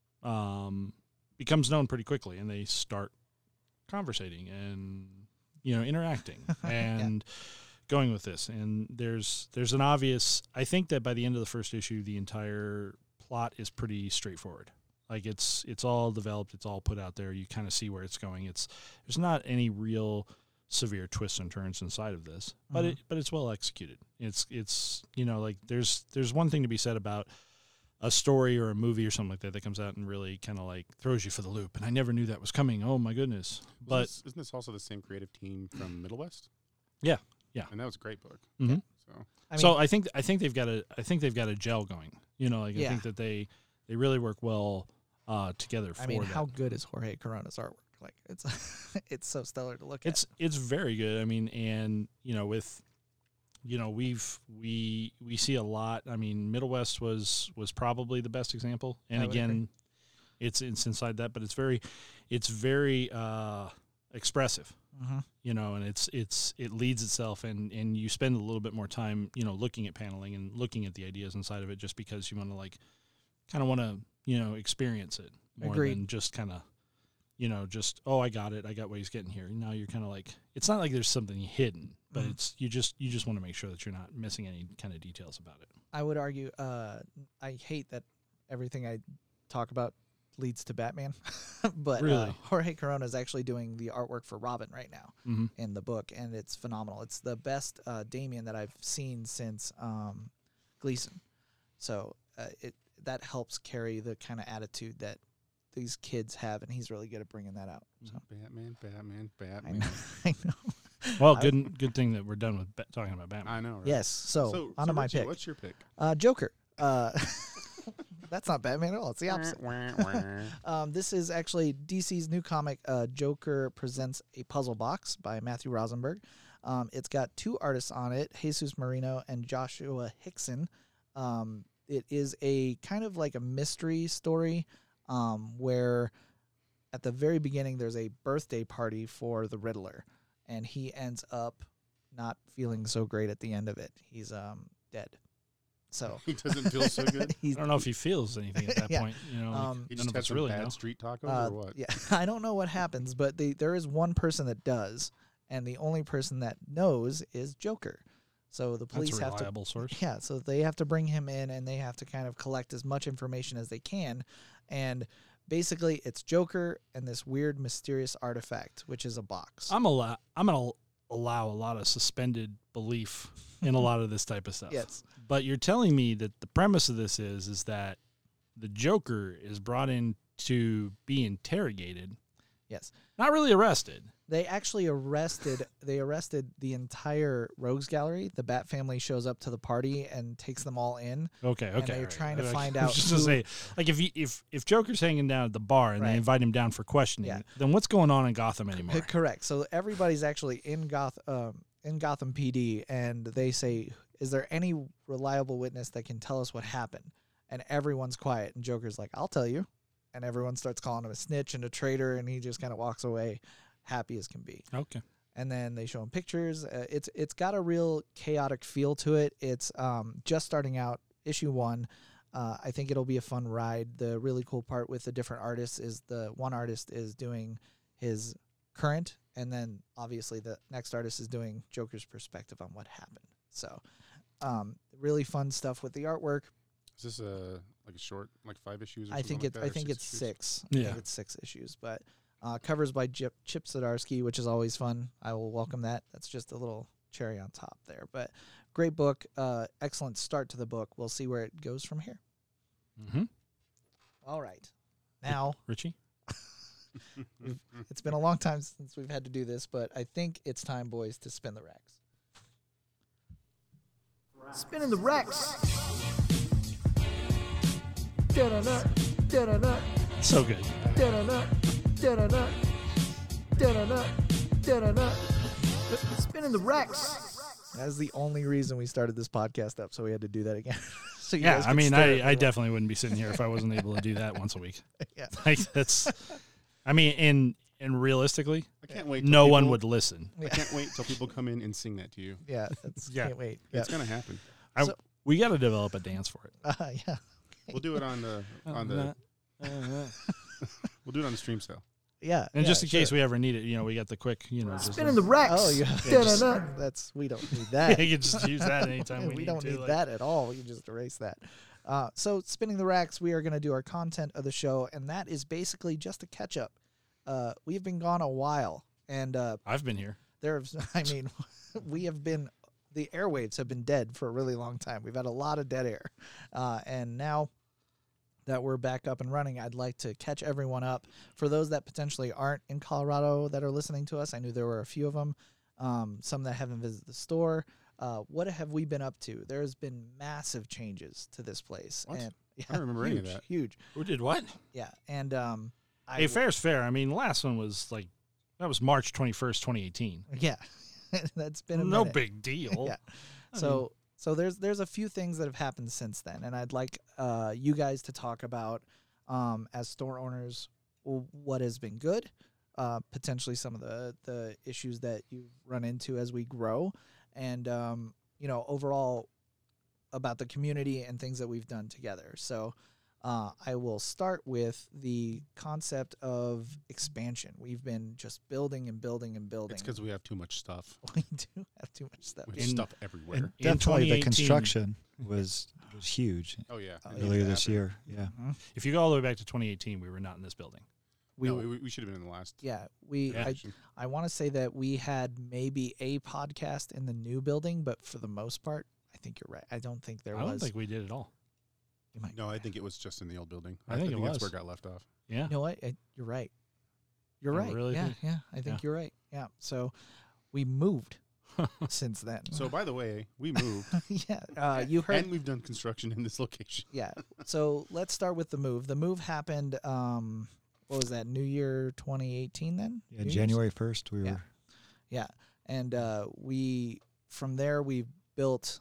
B: um, becomes known pretty quickly, and they start conversating and you know interacting and going with this. And there's there's an obvious. I think that by the end of the first issue, the entire plot is pretty straightforward. Like it's it's all developed, it's all put out there. You kind of see where it's going. It's there's not any real severe twists and turns inside of this, but
C: Mhm.
B: it but it's well executed. It's it's you know like there's there's one thing to be said about a story or a movie or something like that that comes out and really kind of like throws you for the loop. And I never knew that was coming. Oh my goodness!
D: Wasn't
B: But
D: this, isn't this also the same creative team from Middle West?
B: Yeah, yeah.
D: And that was a great book.
B: Mhm.
D: So
C: I mean,
B: so I think I think they've got a I think they've got a gel going. You know, like I
C: Yeah.
B: think that they they really work well uh, together. For
C: I mean,
B: that.
C: how good is Jorge Corona's artwork? Like, it's it's so stellar to look
B: It's it's very good. I mean, and you know, with you know, we've we we see a lot. I mean, Middle West was was probably the best example, and
C: I would
B: again,
C: agree.
B: it's it's inside that, but it's very it's very uh, expressive.
C: at. Mm-hmm.
B: You know, and it's it's it leads itself, and and you spend a little bit more time, you know, looking at paneling and looking at the ideas inside of it, just because you want to like kind of want to you know experience it more
C: Agreed.
B: than just kind of. You know, just oh, I got it. I got what he's getting here. Now you're kind of like, it's not like there's something hidden, but
C: Mhm.
B: it's you just you just want to make sure that you're not missing any kind of details about it.
C: I would argue, uh, I hate that everything I talk about leads to Batman, but uh,
B: Really?
C: Jorge Corona is actually doing the artwork for Robin right now
B: Mm-hmm.
C: in the book, and it's phenomenal. It's the best uh, Damien that I've seen since um, Gleason, so uh, it that helps carry the kind of attitude that these kids have, and he's really good at bringing that out. So
D: Batman, Batman,
C: I
D: Batman.
C: know, I know.
B: Well,
C: I-
B: good good thing that we're done with ba- talking about Batman.
D: I know. Right?
C: Yes. So,
D: So,
C: on
D: so
C: to my
D: Richie,
C: pick.
D: What's your pick?
C: Uh, Joker. Uh, that's not Batman at all. It's the opposite. Um, this is actually D C's new comic, uh, Joker Presents a Puzzle Box by Matthew Rosenberg. Um, it's got two artists on it, Jesus Marino and Joshua Hickson. Um, it is a kind of like a mystery story um, where at the very beginning there's a birthday party for the Riddler, and he ends up not feeling so great at the end of it. He's um, dead. So
D: He doesn't feel so good.
B: I
C: he's
B: don't know if he feels anything at that
C: Yeah.
B: point. You know, like,
C: Um,
D: He
B: none
D: just
B: of
D: had
B: us
D: some
B: really
D: bad
B: know.
D: street tacos
C: Uh,
D: or what?
C: Yeah, I don't know what happens, but they, there is one person that does, and the only person that knows is Joker. So the police
B: That's a
C: have to,
B: reliable source.
C: yeah, so they have to bring him in, and they have to kind of collect as much information as they can, and basically it's Joker and this weird mysterious artifact, which is a box.
B: I'm allow I'm gonna allow a lot of suspended belief in a lot of this type of stuff.
C: Yes.
B: But you're telling me that the premise of this is is that the Joker is brought in to be interrogated,
C: Yes.
B: not really arrested.
C: They actually arrested they arrested the entire Rogues Gallery. The Bat family shows up to the party and takes them all in.
B: Okay, okay.
C: they're
B: all right.
C: trying to
B: I was
C: find
B: just
C: out
B: Just to
C: who-
B: say, like if you, if if Joker's hanging down at the bar and
C: Right.
B: they invite him down for questioning,
C: Yeah.
B: then what's going on in Gotham anymore?
C: Correct. So everybody's actually in Goth um, in Gotham P D, and they say, "Is there any reliable witness that can tell us what happened?" And everyone's quiet, and Joker's like, "I'll tell you," and everyone starts calling him a snitch and a traitor, and he just kind of walks away, happy as can be.
B: Okay.
C: And then they show him pictures. Uh, it's it's got a real chaotic feel to it. It's um, just starting out, issue one. Uh, I think it'll be a fun ride. The really cool part with the different artists is the one artist is doing his current, and then obviously the next artist is doing Joker's perspective on what happened. So, um, really fun stuff with the artwork.
D: Is this a like a short, like five issues? Or
C: I think
D: something
C: it's
D: like that,
C: I
D: or
C: think
D: six
C: it's
D: issues?
C: six. I
B: Yeah.
C: think it's six issues, but uh, covers by Chip, Chip Zdarsky, which is always fun. I will welcome that. That's just a little cherry on top there. But great book. Uh, excellent start to the book. We'll see where it goes from here.
B: Mm-hmm.
C: All right. Now,
B: Richie.
C: it's been a long time since we've had to do this, but I think it's time, boys, to spin the racks. Spinning the racks. Da-da-da, da-da-da,
B: So good.
C: da-da-da, da-da-da, da-da-da. Da-da-da. Spinning the Rex. That's the only reason we started this podcast up, so we had to do that again. so you
B: Yeah,
C: guys
B: I
C: could
B: mean,
C: stare at
B: I,
C: me
B: I
C: while-
B: definitely wouldn't be sitting here if I wasn't able to do that once a week.
C: Yeah.
B: Like that's, I mean, and and realistically,
D: I can't wait. till
B: no one
D: people-
B: would listen.
D: I can't wait till people come in and sing that to you.
C: Yeah, that's,
B: Yeah.
C: can't wait. Yeah.
D: It's gonna happen.
B: I,
C: So-
B: we got to develop a dance for it.
C: Uh, yeah.
D: We'll do it on the on the we'll do it on the stream cell.
C: Yeah.
B: And
C: yeah,
B: just in case
C: sure.
B: we ever need it, you know, we got the quick, you know, just
C: Spinning the Rex. Oh, yeah.
B: Yeah, just-
C: That's we don't need that.
B: you can just use that anytime we,
C: we
B: need
C: don't
B: to.
C: need
B: like-
C: that at all. We can just erase that. Uh, so, spinning the racks, we are going to do our content of the show, and that is basically just a catch up. Uh, we've been gone a while, and uh,
B: I've been here.
C: there's, I mean, we have been, the airwaves have been dead for a really long time. We've had a lot of dead air, uh, and now that we're back up and running, I'd like to catch everyone up. For those that potentially aren't in Colorado that are listening to us, I knew there were a few of them, um, some that haven't visited the store. Uh, what have we been up to? There's been massive changes to this place.
D: What?
C: And, yeah,
D: I don't remember
C: huge,
D: any of that.
C: Huge,
B: Who did what?
C: yeah. And um, I,
B: Hey, fair's fair. I mean, the last one was like, that was March twenty-first, twenty eighteen.
C: yeah, that's been a
B: No
C: minute.
B: big deal.
C: Yeah.
B: I
C: So
B: mean-
C: so there's there's a few things that have happened since then, and I'd like uh, you guys to talk about um, as store owners w- what has been good, uh, potentially some of the the issues that you've run into as we grow, and um, you know overall about the community and things that we've done together. So. Uh, I will start with the concept of expansion. We've been just building and building and building.
D: It's because we have too much stuff.
C: we do have too much stuff.
D: We have
B: In-
D: stuff everywhere.
E: And
B: In
E: definitely
B: twenty
E: the
B: eighteen
E: construction was was huge
D: oh yeah.
C: Oh,
D: It
E: earlier
D: needs to
E: this
D: happen.
E: year. Yeah.
C: Mhm.
B: If you go all the way back to twenty eighteen, we were not in this building.
C: We,
D: no, we, we should have been in the last.
C: yeah, we.
B: Yeah.
C: I, I want to say that we had maybe a podcast in the new building, but for the most part, I think you're right. I don't think there
B: I don't
C: was.
B: think we did at all.
C: You might.
D: No, I think it was just in the old building.
B: I think it
D: that's
B: was.
D: where it got left off.
B: Yeah.
C: You know what? I, you're right. You're
B: I
C: right.
B: really
C: yeah,
B: think-
C: yeah. I think
B: yeah.
C: you're right. Yeah. So we moved since then.
D: So by the way, we moved
C: yeah, uh, you heard.
D: and we've done construction in this location.
C: Yeah. So let's start with the move. The move happened. Um, what was that? New Year twenty eighteen. Then.
E: Yeah.
C: New Year's?
E: January first, we
C: Yeah.
E: were.
C: Yeah, and uh, we from there we built.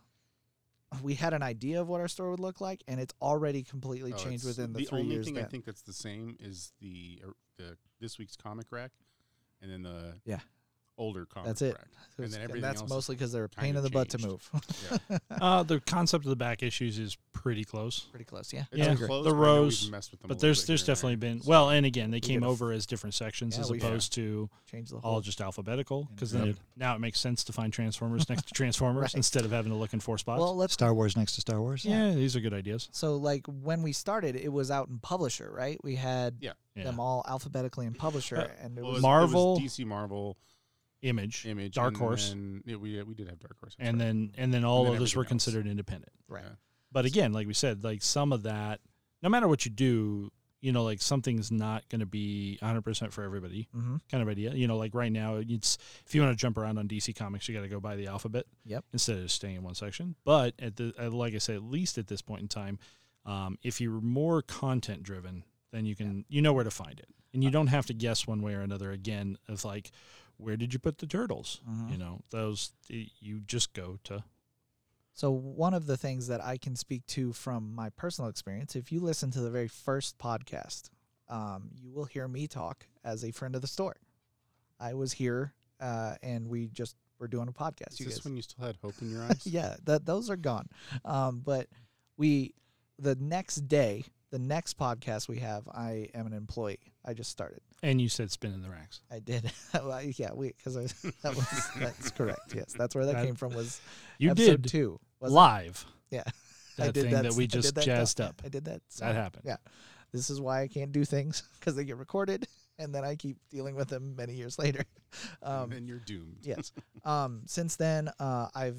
C: We had an idea of what our store would look like, and it's already completely
D: Oh,
C: changed
D: it's-
C: within the,
D: the
C: three
D: only
C: years.
D: thing I
C: that-
D: think that's the same is the uh, the this week's comic rack, and then the
C: Yeah.
D: older comic
C: That's it.
D: rack.
C: and,
D: then everything
C: that's
D: else
C: mostly because they're a pain
D: kinda
C: in the butt to
D: changed.
C: move.
D: Yeah.
B: Uh, the concept of the back issues is pretty close.
C: Pretty close, yeah.
D: It's
B: Yeah,
D: close,
B: the
D: but I know we've
B: rows,
D: messed with them a
B: But
D: little
B: there's
D: bit
B: there's
D: here and there,
B: definitely been
D: so-
B: well, and again, they
C: We
B: came
C: did a f-
B: over as different sections
C: Yeah,
B: as
C: we-
B: opposed to
C: Change the
B: all
C: whole.
B: just alphabetical. Because
E: Yep.
B: then now it makes sense to find Transformers next to Transformers
C: Right.
B: instead of having to look in four spots.
C: Well, let's.
E: Star Wars next to Star Wars.
B: yeah, these are good ideas.
C: So, like when we started, it was out in Publisher, right? We had
D: Yeah.
B: Yeah.
C: them all alphabetically in Publisher,
B: Uh,
C: and it
D: Well, it
C: was
D: was,
B: Marvel-
D: it was D C Marvel
B: Image,
D: Image,
B: Dark
D: and
B: Horse,
D: then- yeah, we we did have Dark Horse, that's
B: and
D: right.
B: then and then all
D: then
B: of those were
D: everything else.
B: considered independent.
C: right.
D: Yeah.
B: But again, like we said, like some of that, no matter what you do, you know, like something's not going to be one hundred percent for everybody
C: Mm-hmm.
B: kind of idea. You know, like right now, it's if you want to jump around on D C Comics, you got to go by the alphabet
C: Yep.
B: instead of staying in one section. But at the uh, like I said, at least at this point in time, um, if you're more content driven, then you can you know where to find it, and you don't have to guess one way or another. Again, of like, where did you put the turtles?
C: Mhm.
B: You know, those you just go to.
C: So one of the things that I can speak to from my personal experience, if you listen to the very first podcast, um, you will hear me talk as a friend of the store. I was here, uh, and we just were doing a podcast.
D: Is
C: you
D: this
C: guys,
D: when you still had hope in your eyes?
C: yeah, that those are gone. Um, but we, the next day, the next podcast we have, I am an employee. I just started.
B: And you said spin in the racks.
C: I did. Well, yeah, we because that was that's correct. Yes, that's where that,
B: That-
C: came from. Was
B: You
C: episode
B: did
C: two wasn't it?
B: live.
C: Yeah.
B: That
C: I did
B: thing
C: that,
B: that we
C: I did
B: just
C: that
B: jazzed
C: stuff.
B: up.
C: I did that.
B: That
C: stuff.
B: happened.
C: Yeah. This is why I can't do things because they get recorded, and then I keep dealing with them many years later. Um,
D: and then you're doomed.
C: yes. Um, since then, uh, I've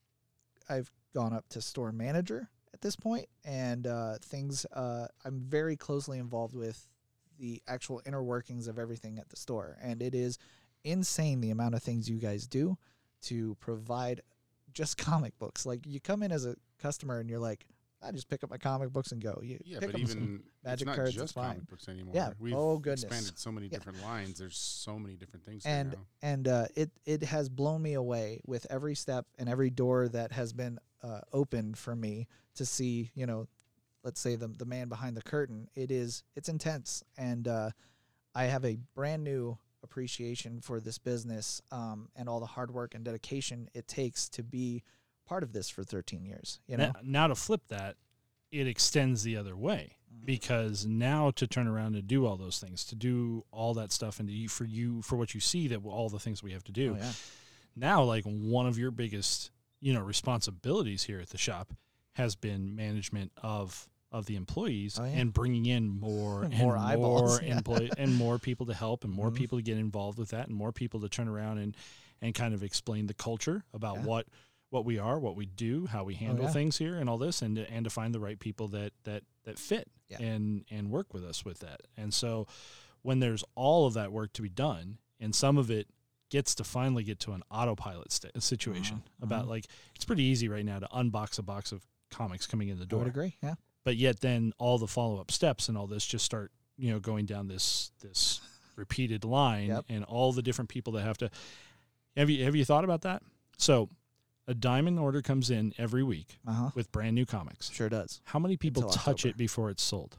C: I've gone up to store manager at this point, and uh, things. Uh, I'm very closely involved with the actual inner workings of everything at the store, and it is insane the amount of things you guys do to provide just comic books. Like you come in as a customer, and you're like, I just pick up my comic books and go. You
D: Yeah,
C: pick
D: but
C: up some
D: even
C: magic
D: it's not
C: cards,
D: just
C: it's fine.
D: comic books anymore.
C: Yeah.
D: We've
C: Oh, goodness.
D: expanded so many
C: Yeah.
D: different lines. There's so many different things here
C: and
D: now.
C: and uh, it it has blown me away with every step and every door that has been uh, opened for me to see. You know, let's say the the man behind the curtain. It is it's intense, and uh, I have a brand new appreciation for this business um, and all the hard work and dedication it takes to be part of this for thirteen years. You know,
B: Now, now to flip that, it extends the other way. Because now to turn around and do all those things, to do all that stuff, and to you, for you for what you see that all the things we have to do.
C: Oh, yeah.
B: Now, like one of your biggest, you know, responsibilities here at the shop has been management of of the employees
C: Oh, yeah.
B: and bringing in more and
C: More eyeballs,
B: more
C: yeah.
B: employ- and more people to help and more
C: Mhm.
B: people to get involved with that and more people to turn around and and kind of explain the culture about
C: Yeah.
B: what what we are, what we do, how we handle
C: yeah.
B: things here, and all this, and to, and to find the right people that that that fit
C: Yeah.
B: and and work with us with that. And so, when there's all of that work to be done, and some of it gets to finally get to an autopilot st- situation
C: Uh-huh,
B: about
C: uh-huh.
B: like it's pretty easy right now to unbox a box of comics coming in the
C: I
B: door,
C: would agree. Yeah.
B: but yet then all the follow up steps and all this just start you know going down this this repeated line,
C: Yep.
B: and all the different people that have to. Have you have you thought about that? So, a diamond order comes in every week
C: Uh huh.
B: with brand new comics.
C: Sure does.
B: How many people
C: Until
B: touch
C: October.
B: it before it's sold?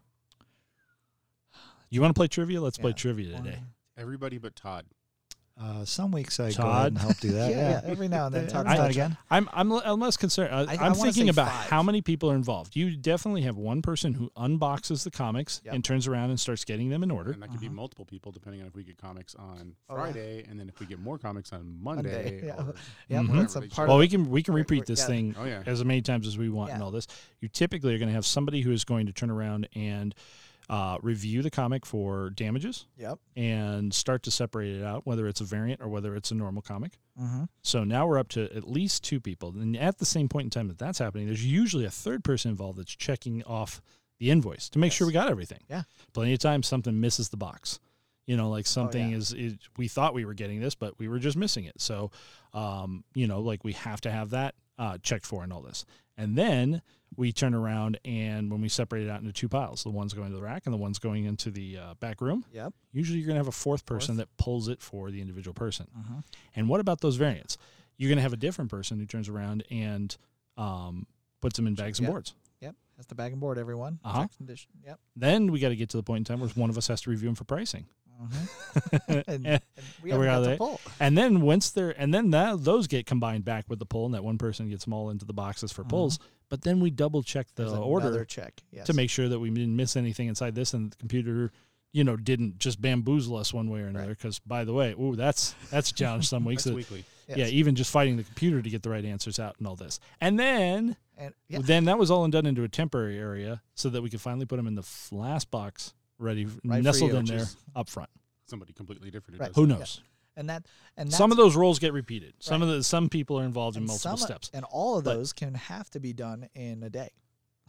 B: You want to play trivia? Let's play
C: Yeah.
B: trivia today.
C: One-
D: Everybody but Todd.
E: Uh, some weeks I go
B: Todd?
E: ahead and help do that.
C: Yeah,
E: yeah.
C: yeah, every now and then.
E: Uh,
C: Todd's
B: I-
E: Todd
C: touch-
E: again.
B: I'm I'm l- I'm less concerned. I,
C: I- I
B: I'm
C: wanna
B: thinking
C: say
B: about
C: five.
B: how many people are involved. You definitely have one person who unboxes the comics
C: Yep.
B: and turns around and starts getting them in order.
D: And that could be
C: Uh-huh.
D: multiple people depending on if we get comics on
C: Oh, yeah.
D: Friday, and then if we get more comics on Monday.
C: Monday, yeah.
D: Or
C: Yeah,
B: Mhm.
C: well, that's a
D: whatever they
C: part
B: Well,
C: of
B: we
C: it.
B: can we can
C: We're-
B: repeat
C: we're-
B: this
C: yeah.
B: thing
D: Oh yeah.
B: as many times as we want and
C: Yeah.
B: all this. You typically are going to have somebody who is going to turn around and uh, review the comic for damages
C: Yep.
B: and start to separate it out, whether it's a variant or whether it's a normal comic.
C: Mm-hmm.
B: So now we're up to at least two people. And at the same point in time that that's happening, there's usually a third person involved that's checking off the invoice to make sure we
C: Yes.
B: got everything.
C: Yeah.
B: Plenty of times something misses the box. You know, like something
C: yeah.
B: is, is, we thought we were getting this, but we were just missing it. So, um, you know, like we have to have that uh, checked for and all this. And then we turn around and when we separate it out into two piles, the one's going to the rack and the one's going into the uh, back room,
C: Yep.
B: usually you're going to have a fourth person
C: Fourth.
B: that pulls it for the individual person.
C: Mm-hmm.
B: And what about those variants? You're going to have a different person who turns around and um, puts them in bags and
C: Yeah.
B: boards.
C: Yep. That's the bag and board, everyone.
B: Uh-huh.
C: Text and dish. Yep.
B: Then we got to get to the point in time where one of us has to review them for pricing.
C: Mm-hmm. and,
B: and,
C: and we
B: and we're
C: haven't
B: out
C: got
B: there.
C: to pull.
B: and then once they're, and then that those get combined back with the pull, and that one person gets them all into the boxes for
C: Mhm.
B: pulls. But then we double check the
C: There's
B: order
C: another check. Yes.
B: to make sure that we didn't miss anything inside this, and the computer, you know, didn't just bamboozle us one way or another.
C: Right.
B: Because by the way, ooh, that's that's a challenge some weeks.
D: That's
B: that-
D: weekly.
C: Yes.
B: Yeah, even just fighting the computer to get the right answers out and all this, and then.
C: And yeah.
B: Then that was all done into a temporary area so that we could finally put them in the f- last box, ready,
C: Right for
B: nestled
C: you,
B: in
C: which
B: there
C: is-
B: up front.
D: Somebody completely different.
C: Right.
D: Does
B: Who
D: that.
B: knows?
C: and that and that's,
B: Some of those roles get repeated. Some
C: Right.
B: of the some people are involved in
C: and
B: multiple
C: some-
B: steps.
C: and all of
B: But-
C: those can have to be done in a day.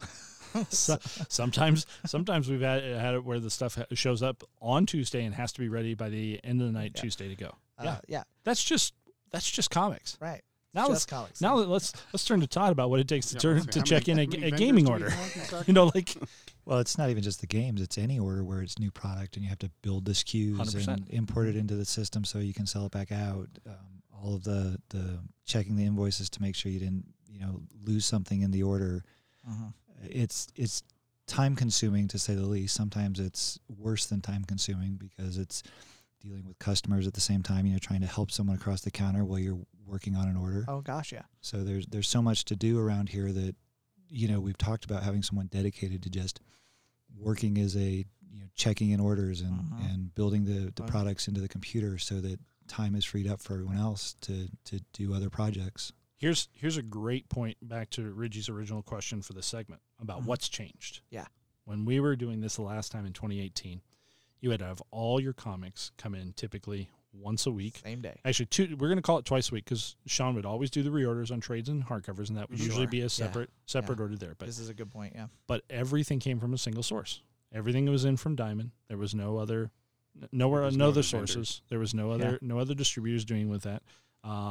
B: So, sometimes, sometimes we've had, had it where the stuff ha- shows up on Tuesday and has to be ready by the end of the night
C: Yeah.
B: Tuesday to go.
C: Uh,
B: Yeah,
C: yeah.
B: that's just that's just comics.
C: Right.
B: Now let's
C: Just comics.
B: now let- let's let's turn to Todd about what it takes to
D: Yeah,
B: turn
D: let's see,
B: to
D: how
B: check
D: many-
B: in
D: how
B: a,
D: many
B: a
D: vendors
B: gaming
D: do we
B: order.
D: have exactly?
B: You know, like
E: Well, it's not even just the games. It's any order where it's new product and you have to build the S K Us
B: one hundred percent.
E: and import it into the system so you can sell it back out. Um, all of the, the checking the invoices to make sure you didn't, you know, lose something in the order.
C: Mhm.
E: It's it's time consuming to say the least. Sometimes it's worse than time consuming because it's dealing with customers at the same time. You know, trying to help someone across the counter while you're working on an order.
C: Oh gosh, yeah.
E: So there's there's so much to do around here that, you know, we've talked about having someone dedicated to just working as a, you know, checking in orders and,
C: Mhm.
E: and building the, the
C: Right.
E: products into the computer so that time is freed up for everyone else to, to do other projects.
B: Here's here's a great point back to Reggie's original question for the segment about
C: Mhm.
B: what's changed.
C: Yeah.
B: When we were doing this the last time in twenty eighteen, you had to have all your comics come in typically once a week.
C: Same day.
B: Actually, two. We're going to call it twice a week because Sean would always do the reorders on trades and hardcovers, and that would
C: Sure.
B: usually be a
C: Yeah.
B: separate separate
C: Yeah.
B: order there. But
C: This is a good point. Yeah.
B: but everything came from a single source. Everything was in from Diamond. There was no other, n- nowhere,
D: There was
B: no
D: no
B: other
D: other vendors.
B: sources. There was no other, no other distributors doing with that. Um,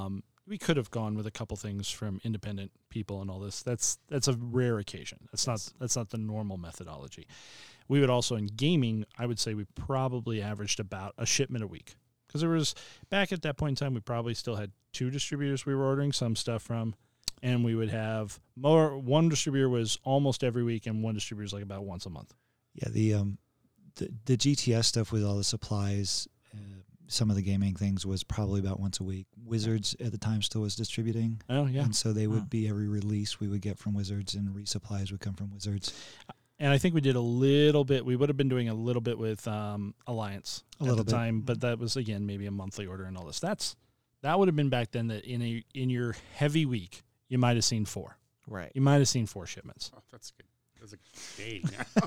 B: we could have gone with a couple things from independent people and all this. That's that's a rare occasion. That's
C: Yes.
B: not that's not the normal methodology. We would also in gaming, I would say we probably averaged about a shipment a week. Because there was, back at that point in time, we probably still had two distributors we were ordering some stuff from. And we would have more, one distributor was almost every week, and one distributor was like about once a month.
E: Yeah, the um, the, the G T S stuff with all the supplies, uh, some of the gaming things was probably about once a week. Wizards at the time still was distributing.
B: Oh, yeah.
E: And so they would
C: Wow.
E: be every release we would get from Wizards, and resupplies would come from Wizards.
B: And I think we did a little bit. We would have been doing a little bit with um, Alliance
E: A
B: at
E: little
B: the
E: bit.
B: time, but that was again maybe a monthly order and all this. That's that would have been back then. That in a in your heavy week, you might have seen four.
C: Right.
B: You might have seen four shipments.
D: Oh, that's good. That's a good day.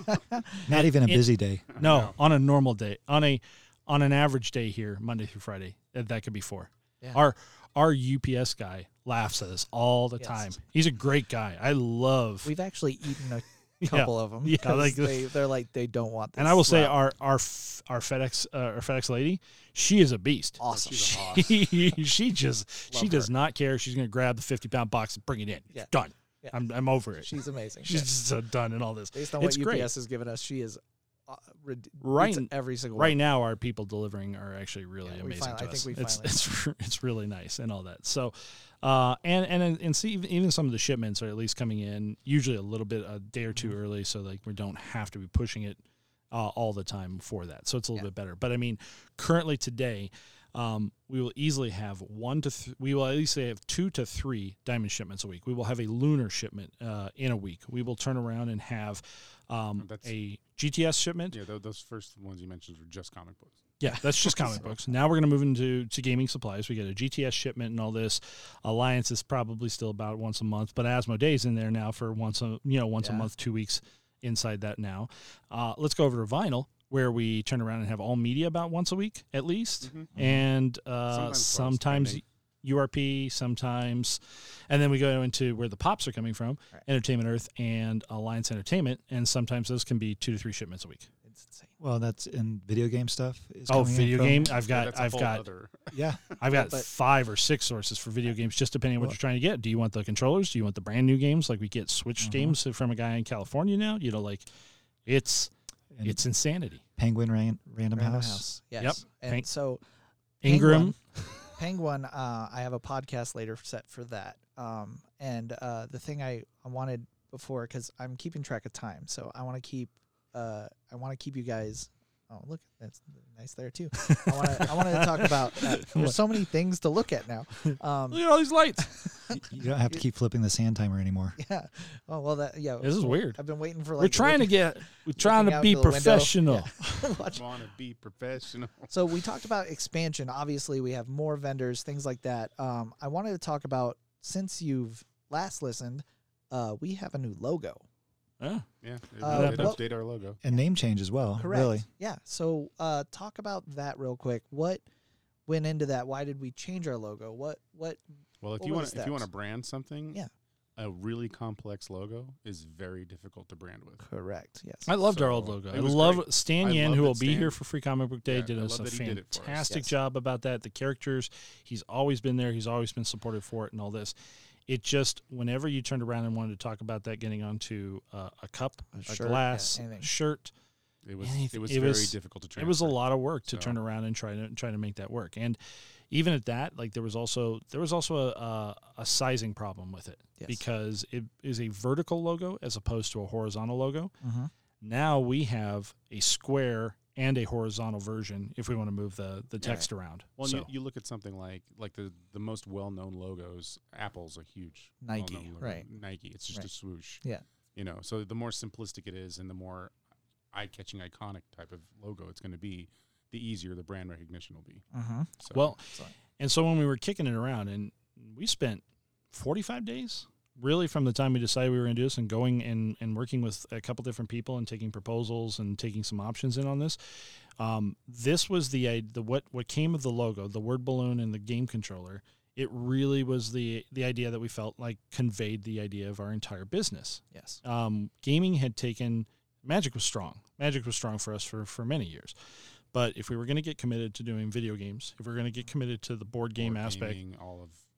E: Not even a
B: it-
E: busy day.
B: No,
D: No.
B: on a normal day, on a on an average day here, Monday through Friday, that, that could be four.
C: Yeah.
B: Our our U P S guy laughs at us all the
C: Yes.
B: time. He's a great guy. I love.
C: We've actually eaten a
B: Yeah.
C: couple of them.
B: Yeah,
C: 'cause
B: like-
C: they, they're like they don't want this.
B: And I will say,
C: route.
B: our our f- our FedEx uh, our FedEx lady, she is a beast.
C: awesome.
D: She's a hoss.
B: She, she just she
C: Love
B: does
C: her.
B: not care. She's gonna grab the fifty pound box and bring it in.
C: Yeah.
B: Done.
C: Yeah.
B: I'm I'm over it.
C: She's amazing.
B: She's
C: Yeah.
B: just uh, done and all this.
C: Based on
B: it's
C: what
B: great.
C: U P S has given us, she is uh, rid-
B: Right-
C: beats every single
B: Right
C: one.
B: now, our people delivering are actually really
C: Yeah, we
B: amazing
C: finally-
B: to
C: I
B: us.
C: think we
B: it's
C: finally-
B: it's it's really nice and all that. So, uh, and and and see even- even some of the shipments are at least coming in usually a little bit a day or two
C: Mm-hmm.
B: early, so like we don't have to be pushing it uh, all the time for that. So it's a little
C: Yeah.
B: bit better. But I mean, currently today. Um, we will easily have one to th- we will at least have two to three diamond shipments a week. We will have a lunar shipment uh, in a week. We will turn around and have um,
D: That's-
B: a G T S shipment.
D: Yeah, tho- those first ones you mentioned were just comic books.
B: Yeah, that's just comic books. Now we're going to move into to gaming supplies. We get a G T S shipment and all this. Alliance is probably still about once a month, but Asmodee's in there now for once a you know once a
C: Yeah.
B: month, two weeks inside that now. Uh, let's go over to vinyl, where we turn around and have all media about once a week at least,
D: Mhm.
B: and uh,
D: Sometimes twice,
B: sometimes
D: depending.
B: U R P, sometimes, and then we go into where the pops are coming from,
C: Right.
B: Entertainment Earth and Alliance Entertainment, and sometimes those can be two to three shipments a week.
C: It's insane.
E: Well, that's in video game stuff. Is
B: Oh,
E: coming in
B: video
E: from-
B: game! I've
D: Yeah,
B: got,
D: that's a
B: I've
D: whole
B: got,
D: other-
E: Yeah.
B: I've got
C: But-
B: five or six sources for video games, just depending on what
E: Well-
B: you're trying to get. Do you want the controllers? Do you want the brand new games? Like we get Switch
E: Mhm.
B: games from a guy in California now. You know, like it's
E: And
B: it's insanity.
E: Penguin Ran- Random,
C: Random
E: House.
C: House. Yes.
B: Yep.
C: And
B: Thank-
C: so
B: Ingram.
C: Penguin, uh, I have a podcast later set for that. Um, and uh, the thing I, I wanted before, because I'm keeping track of time, so I want to keep uh, I want to keep you guys. Oh, look, that's nice there too. I want to I wanted to talk about. Uh, there's so many things to look at now. Um,
B: Look at all these lights.
E: Y- You don't have to keep flipping the sand timer anymore.
C: yeah. Oh well, that yeah.
B: This is weird.
C: I've been waiting for like.
B: we're trying to get. We're trying
C: looking
B: to
C: out
B: be
C: the window.
B: professional.
C: Watch.
D: Want to be professional.
C: So we talked about expansion. Obviously, we have more vendors, things like that. Um, I wanted to talk about, since you've last listened, uh, we have a new logo.
B: Yeah.
D: Yeah, it,
C: Uh,
D: it
C: what-
D: update our logo.
E: And name change as well.
C: Correct.
E: Really.
C: Yeah. So uh, talk about that real quick. What went into that? Why did we change our logo? What what?
D: Well, if
C: What
D: you
C: were
D: want
C: the
D: to, if you want to
C: steps?
D: brand something,
C: Yeah.
D: a really complex logo is very difficult to brand with.
C: Correct. Yes.
B: I loved our old
D: So,
B: logo.
D: it
B: I
D: was
B: love
D: great.
B: Stan
D: I
B: Yan,
D: love
B: who
D: that
B: will be
D: Stan-
B: here for Free Comic Book Day,
D: Yeah,
B: did
D: I
B: us a
D: love that he did it for us.
B: fantastic
C: Yes.
B: job about that. The characters, he's always been there. He's always been supported for it and all this. It just, whenever you turned around and wanted to talk about that, getting onto uh, a cup,
C: A
B: a,
C: shirt, yeah,
B: glass,
C: anything.
B: a shirt,
D: It was
B: Anything-
D: it was
B: it
D: very
B: was-
D: difficult to
B: it was a
D: transfer.
B: lot of work to
D: So-
B: turn around and try to try to make that work. And even at that, like there was also there was also a a, a sizing problem with it
C: Yes.
B: because it is a vertical logo as opposed to a horizontal logo.
C: Mm-hmm.
B: Now we have a square and a horizontal version if we want to move the, the text around.
D: Well,
B: so,
D: you, you look at something like like the the most well known logos. Apple's a huge
C: Nike,
D: well-known logo.
C: right.
D: Nike. It's just
C: Right.
D: a swoosh.
C: Yeah.
D: You know, so the more simplistic it is, and the more eye catching, iconic type of logo it's going to be, the easier the brand recognition will be.
C: Mm-hmm.
D: So,
B: well,
C: So,
B: and so when we were kicking it around, and we spent forty-five days really from the time we decided we were going to do this and going and, and working with a couple different people and taking proposals and taking some options in on this. Um, this was the, i- the what what came of the logo, the word balloon and the game controller. It really was the the idea that we felt like conveyed the idea of our entire business.
C: yes.
B: Um, gaming had taken Magic was strong. Magic was strong for us for, for many years. But if we were going to get committed to doing video games, if we were going to get committed to the board game
D: board
B: aspect,
D: gaming, all of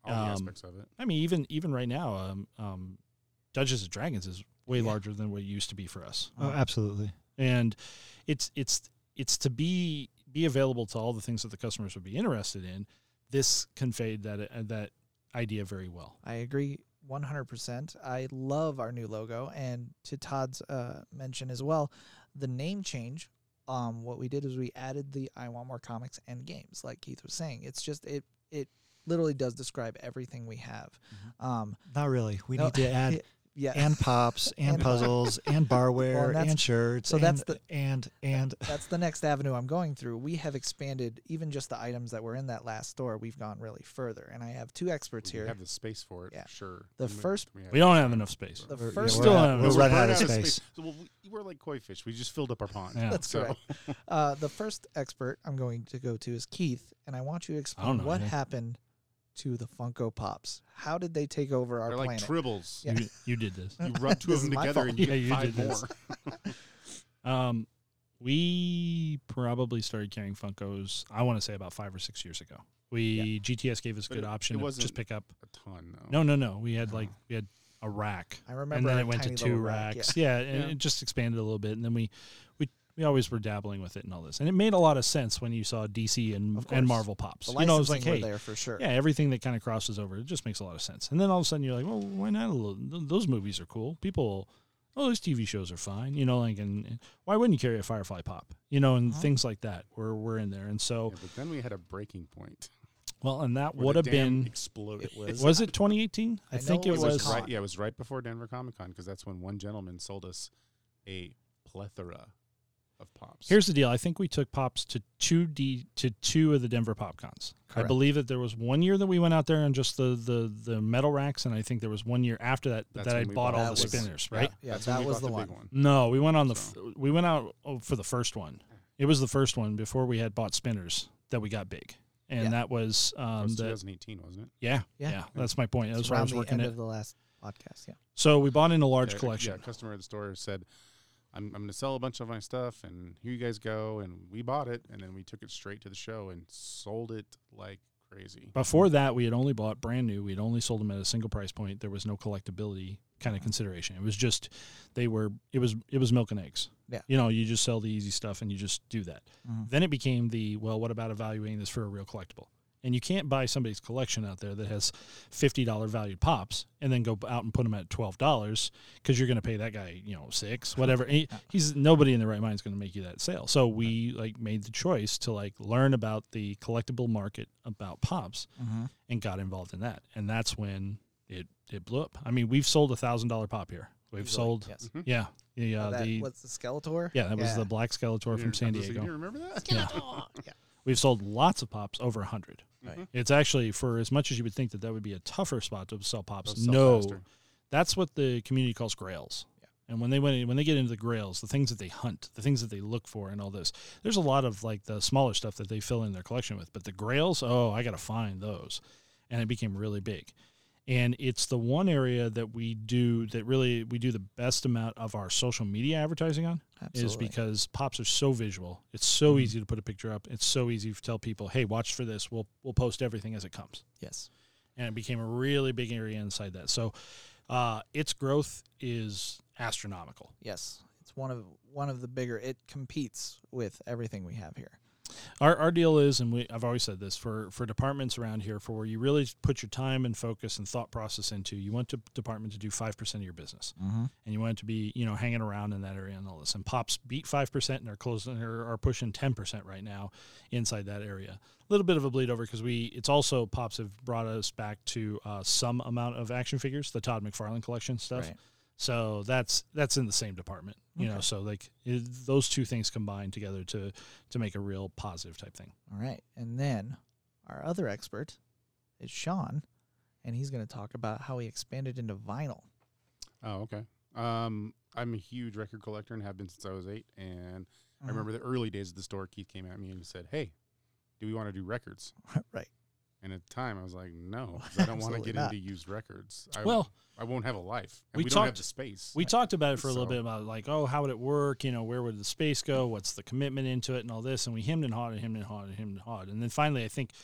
D: all the
B: Um,
D: aspects of it.
B: I mean, even even right now, um, um, Dungeons and Dragons is way
C: Yeah.
B: larger than what it used to be for us,
E: Oh, absolutely.
B: and it's it's it's to be be available to all the things that the customers would be interested in. This conveyed that uh, that idea very well.
C: I agree one hundred percent. I love our new logo. And to Todd's uh, mention as well, the name change, um, what we did is we added the I Want More Comics and Games, like Keith was saying. It's just, it it literally does describe everything we have. Um,
E: Not really. We
C: no,
E: need to add
C: yeah.
E: and pops and
C: And-
E: puzzles and barware
C: Well, and that's-
E: and shirts.
C: so
E: and,
C: that's the-
E: and and
C: That's the next avenue I'm going through. We have expanded even just the items that were in that last store. We've gone really further. And I have two experts
D: We
C: here.
D: have the space for it,
C: Yeah.
D: for sure.
C: The
D: And we-
C: first-
B: We don't have enough space.
C: The
E: we're,
C: first
E: we're,
B: Still
E: at-
B: haven't-
E: we're
B: we're
E: right
D: running
E: out of
D: out
E: space.
D: So, well, we, we're like koi fish. We just filled up our pond.
B: Yeah.
C: That's
D: so,
C: correct. Uh, the first expert I'm going to go to is Keith, and I want you to explain
B: know,
C: what
B: yeah.
C: happened to the Funko Pops. How did they take over our
D: They're like
C: planet?
D: tribbles.
C: Yeah.
B: You, you did this.
D: You rub two
C: This
D: of them
C: is my
D: together
C: fault.
D: and you
B: Yeah,
D: get
B: you
D: five
B: did this.
D: more.
B: Um, we probably started carrying Funkos, I want to say about five or six years ago. We G T S gave us a
D: But
B: good
D: it-
B: option
D: it
B: to
D: wasn't-
B: just pick up.
D: A ton, though.
B: No, no, no. We had
D: Oh.
B: like we had a rack,
C: I
B: and
C: remember
B: then
C: our
B: it went to
C: tiny
B: two
C: little rack,
B: racks. Yeah, and
D: Yeah.
B: it just expanded a little bit, and then we we we always were dabbling with it and all this, and it made a lot of sense when you saw D C and
C: Of
B: and
C: course.
B: Marvel pops.
C: The
B: You know, it was like,
C: licensing were
B: hey,
C: there for sure.
B: yeah, everything that kind of crosses over, it just makes a lot of sense. And then all of a sudden you're like, well, why not? A little, th- those movies are cool. People, oh, those T V shows are fine. You know, like, and, and why wouldn't you carry a Firefly pop? You know, and
C: Uh-huh.
B: things like that. We're we're in there, and so
D: Yeah, but then we had a breaking point.
B: well, and that
D: where
B: would
D: the
B: have
D: dam
B: been.
D: exploded.
C: It was-
B: Was it twenty eighteen? I,
C: I
B: think
C: know
B: it
C: it
D: It
B: was.
D: was
C: Con.
D: right. Yeah, it was right before Denver Comic Con because that's when one gentleman sold us a plethora of pops.
B: Here's the deal. I think we took pops to two D to two of the Denver Pop Cons. I
C: Correct.
B: believe that there was one year that we went out there on just the, the, the metal racks, and I think there was one year after that
D: That's
B: that I
D: when we
B: bought
D: bought
B: all
C: That
B: the
C: was-
B: spinners,
C: yeah,
B: right?
C: Yeah,
D: That's when
C: that
D: we
C: was
D: bought
C: the,
D: the
C: one.
D: big one.
B: No, we went on the
D: So-
B: f- we went out oh, for the first one. It was the first one before we had bought spinners that we got big, and
C: Yeah.
B: that was
D: That
B: um
D: was
B: the,
D: twenty eighteen, wasn't it?
B: yeah,
C: Yeah.
B: yeah that's my point. That's
C: It's
B: why I
C: around
B: was
C: the
B: working
C: end
B: it.
C: of the last podcast. Yeah.
B: So we bought in a large
D: Yeah,
B: collection.
D: Yeah, a customer at the store said, I'm, I'm going to sell a bunch of my stuff, and here you guys go. And we bought it, and then we took it straight to the show and sold it like crazy.
B: Before that, we had only bought brand new. We had only sold them at a single price point. There was no collectability kind of consideration. It was just they were it was it was milk and eggs.
C: Yeah.
B: You know, you just sell the easy stuff and you just do that.
C: Mhm.
B: Then it became the well, what about evaluating this for a real collectible? And you can't buy somebody's collection out there that has fifty dollars valued pops and then go out and put them at twelve dollars because you're going to pay that guy, you know, six, whatever. And he- he's nobody in their right mind is going to make you that sale. So we like made the choice to like learn about the collectible market about pops
C: Mm-hmm.
B: and got involved in that. And that's when it, it blew up. I mean, we've sold a thousand dollar pop here. We've sold,
C: Yes.
D: Mhm.
B: yeah, the, uh,
C: Oh, that,
B: the
C: what's the Skeletor?
B: yeah, that was
C: Yeah.
B: the black Skeletor
D: You
B: from San
D: didn't- I was like,
B: Diego.
D: You remember that?
B: Yeah.
C: yeah.
B: We've sold lots of pops, over a hundred.
C: Right.
B: It's actually, for as much as you would think that that would be a tougher spot to sell pops,
D: Those sell
B: no,
D: faster.
B: that's what the community calls grails.
C: Yeah.
B: And when they went, when they get into the grails, the things that they hunt, the things that they look for, and all this, there's a lot of like the smaller stuff that they fill in their collection with. But the grails, oh, I got to find those, and it became really big. And it's the one area that we do that really we do the best amount of our social media advertising on.
C: Absolutely.
B: Is because pops are so visual. It's so
C: Mhm.
B: easy to put a picture up. It's so easy to tell people, "Hey, watch for this. We'll we'll post everything as it comes."
C: Yes.
B: And it became a really big area inside that. So, uh, its growth is astronomical.
C: Yes. It's one of one of the bigger. It competes with everything we have here.
B: Our our deal is, and we I've always said this for for departments around here, for where you really put your time and focus and thought process into, you want the department to do five percent of your business.
C: Mm-hmm.
B: And you want it to be, you know, hanging around in that area and all this. And pops beat five percent and are closing or are pushing ten percent right now inside that area. A little bit of a bleed over because we, it's also, pops have brought us back to uh, some amount of action figures, the Todd McFarlane collection stuff.
C: Right.
B: So that's that's in the same department, you know.
C: Okay.
B: So like it, those two things combined together to to make a real positive type thing.
C: All right. And then our other expert is Sean, and he's going to talk about how he expanded into vinyl.
D: Oh, okay. Um, I'm a huge record collector and have been since I was eight. And
C: Mm-hmm.
D: I remember the early days of the store. Keith came at me and he said, "Hey, do we want to do records?"
C: Right.
D: And at the time, I was like, "No, 'cause I don't want to
C: Absolutely
D: get
C: not.
D: into used records. I,
B: Well,
D: I won't have a life. And
B: we
D: we, don't have
B: talked-
D: the space."
B: We talked about it for a little
D: So-
B: bit about like, oh, how would it work? You know, where would the space go? What's the commitment into it and all this? And we hemmed and hawed and hemmed and hawed and hemmed and hawed. And then finally, I think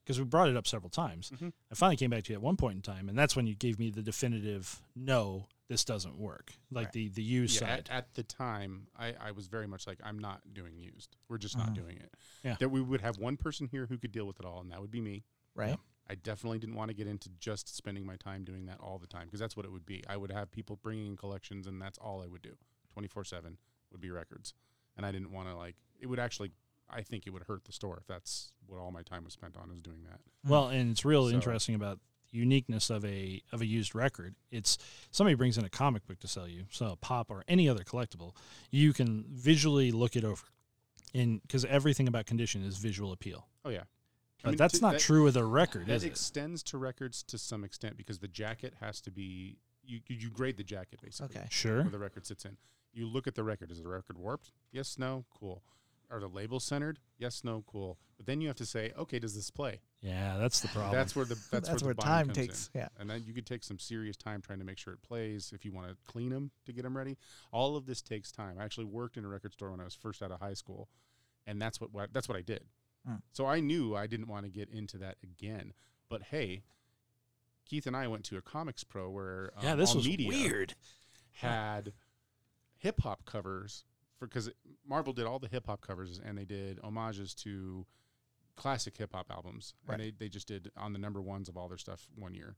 B: because we brought it up several times.
D: Mhm.
B: I finally came back to you at one point in time, and that's when you gave me the definitive no, this doesn't work. Like
C: Right.
B: the the used
D: Yeah,
B: side.
D: at, at the time, I, I was very much like, I'm not doing used. We're just not
C: Mhm.
D: doing it.
B: Yeah.
D: That we would have one person here who could deal with it all, and that would be me.
C: Right.
D: I definitely didn't want to get into just spending my time doing that all the time, because that's what it would be. I would have people bringing in collections, and that's all I would do. twenty-four seven would be records. And I didn't want to, like, it would actually, I think it would hurt the store if that's what all my time was spent on, is doing that.
B: Well, and it's real
D: So-
B: interesting about the uniqueness of a of a used record. It's somebody brings in a comic book to sell you, so a pop or any other collectible, you can visually look it over, and because everything about condition is visual appeal.
D: Oh, yeah. I
B: But
D: mean,
B: that's
D: to-
B: not
D: that-
B: true with a record,
D: That
B: is it?
D: extends to records to some extent, because the jacket has to be, you, you you grade the jacket, basically.
C: Okay.
B: Sure.
D: Where the record sits in. You look at the record. Is the record warped? Yes, no, cool. Are the labels centered? Yes, no, cool. But then you have to say, okay, does this play?
B: Yeah, that's the problem.
D: That's where the that's,
C: That's
D: where,
C: where
D: the
C: time
D: buying comes
C: takes.
D: in.
C: Yeah.
D: And then you could take some serious time trying to make sure it plays. If you want to clean them to get them ready, all of this takes time. I actually worked in a record store when I was first out of high school, and that's what, what that's what I did.
C: Mm.
D: So I knew I didn't want to get into that again. But hey, Keith and I went to a Comics Pro where um,
B: yeah, this
D: All
B: was
D: Media
B: weird.
D: had hip hop covers for, because Marvel did all the hip hop covers, and they did homages to classic hip hop albums,
C: Right.
D: and they, they just did on the number ones of all their stuff one year.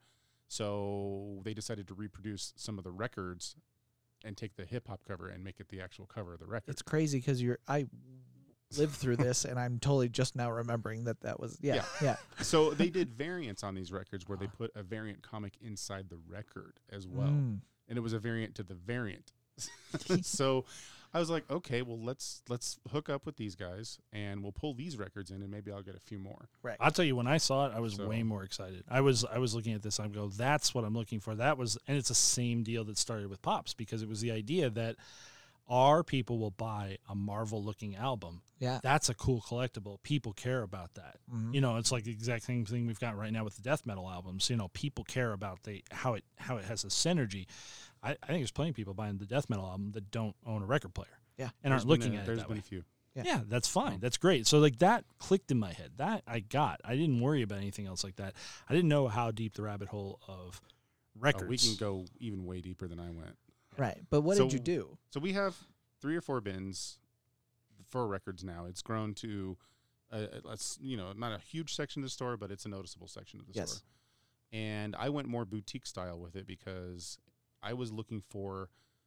D: So they decided to reproduce some of the records and take the hip hop cover and make it the actual cover of the record.
C: It's crazy because you're I lived through this and I'm totally just now remembering that that was yeah yeah,
D: So they did variants on these records where they put a variant comic inside the record as well,
C: Mm.
D: and it was a variant to the variant. So I was like, okay, well let's let's hook up with these guys and we'll pull these records in, and maybe I'll get a few more.
C: right.
B: I'll tell you, when I saw it, I was
D: So-
B: way more excited. I was I was looking at this. I go, that's what I'm looking for. That was, and it's the same deal that started with Pops, because it was the idea that our people will buy a Marvel-looking album.
C: Yeah.
B: That's a cool collectible. People care about that.
C: Mhm.
B: You know, it's like the exact same thing we've got right now with the death metal albums. You know, people care about the how it how it has a synergy. I, I think there's plenty of people buying the death metal album that don't own a record player.
C: Yeah.
B: and
D: There's
B: aren't
D: been
B: looking
D: a-
B: at it
D: There's
B: that
D: been
B: way.
D: a few.
C: Yeah.
B: Yeah, that's fine.
D: Oh.
B: That's great. So like that clicked in my head. That I got. I didn't worry about anything else like that. I didn't know how deep the rabbit hole of records.
D: Oh, we can go even way deeper than I went.
C: Right. But what did
D: So-
C: you do?
D: So we have three or four bins for records now. It's grown to, uh, let's you know, not a huge section of the store, but it's a noticeable section of the
C: Yes.
D: store. And I went more boutique style with it because I was looking for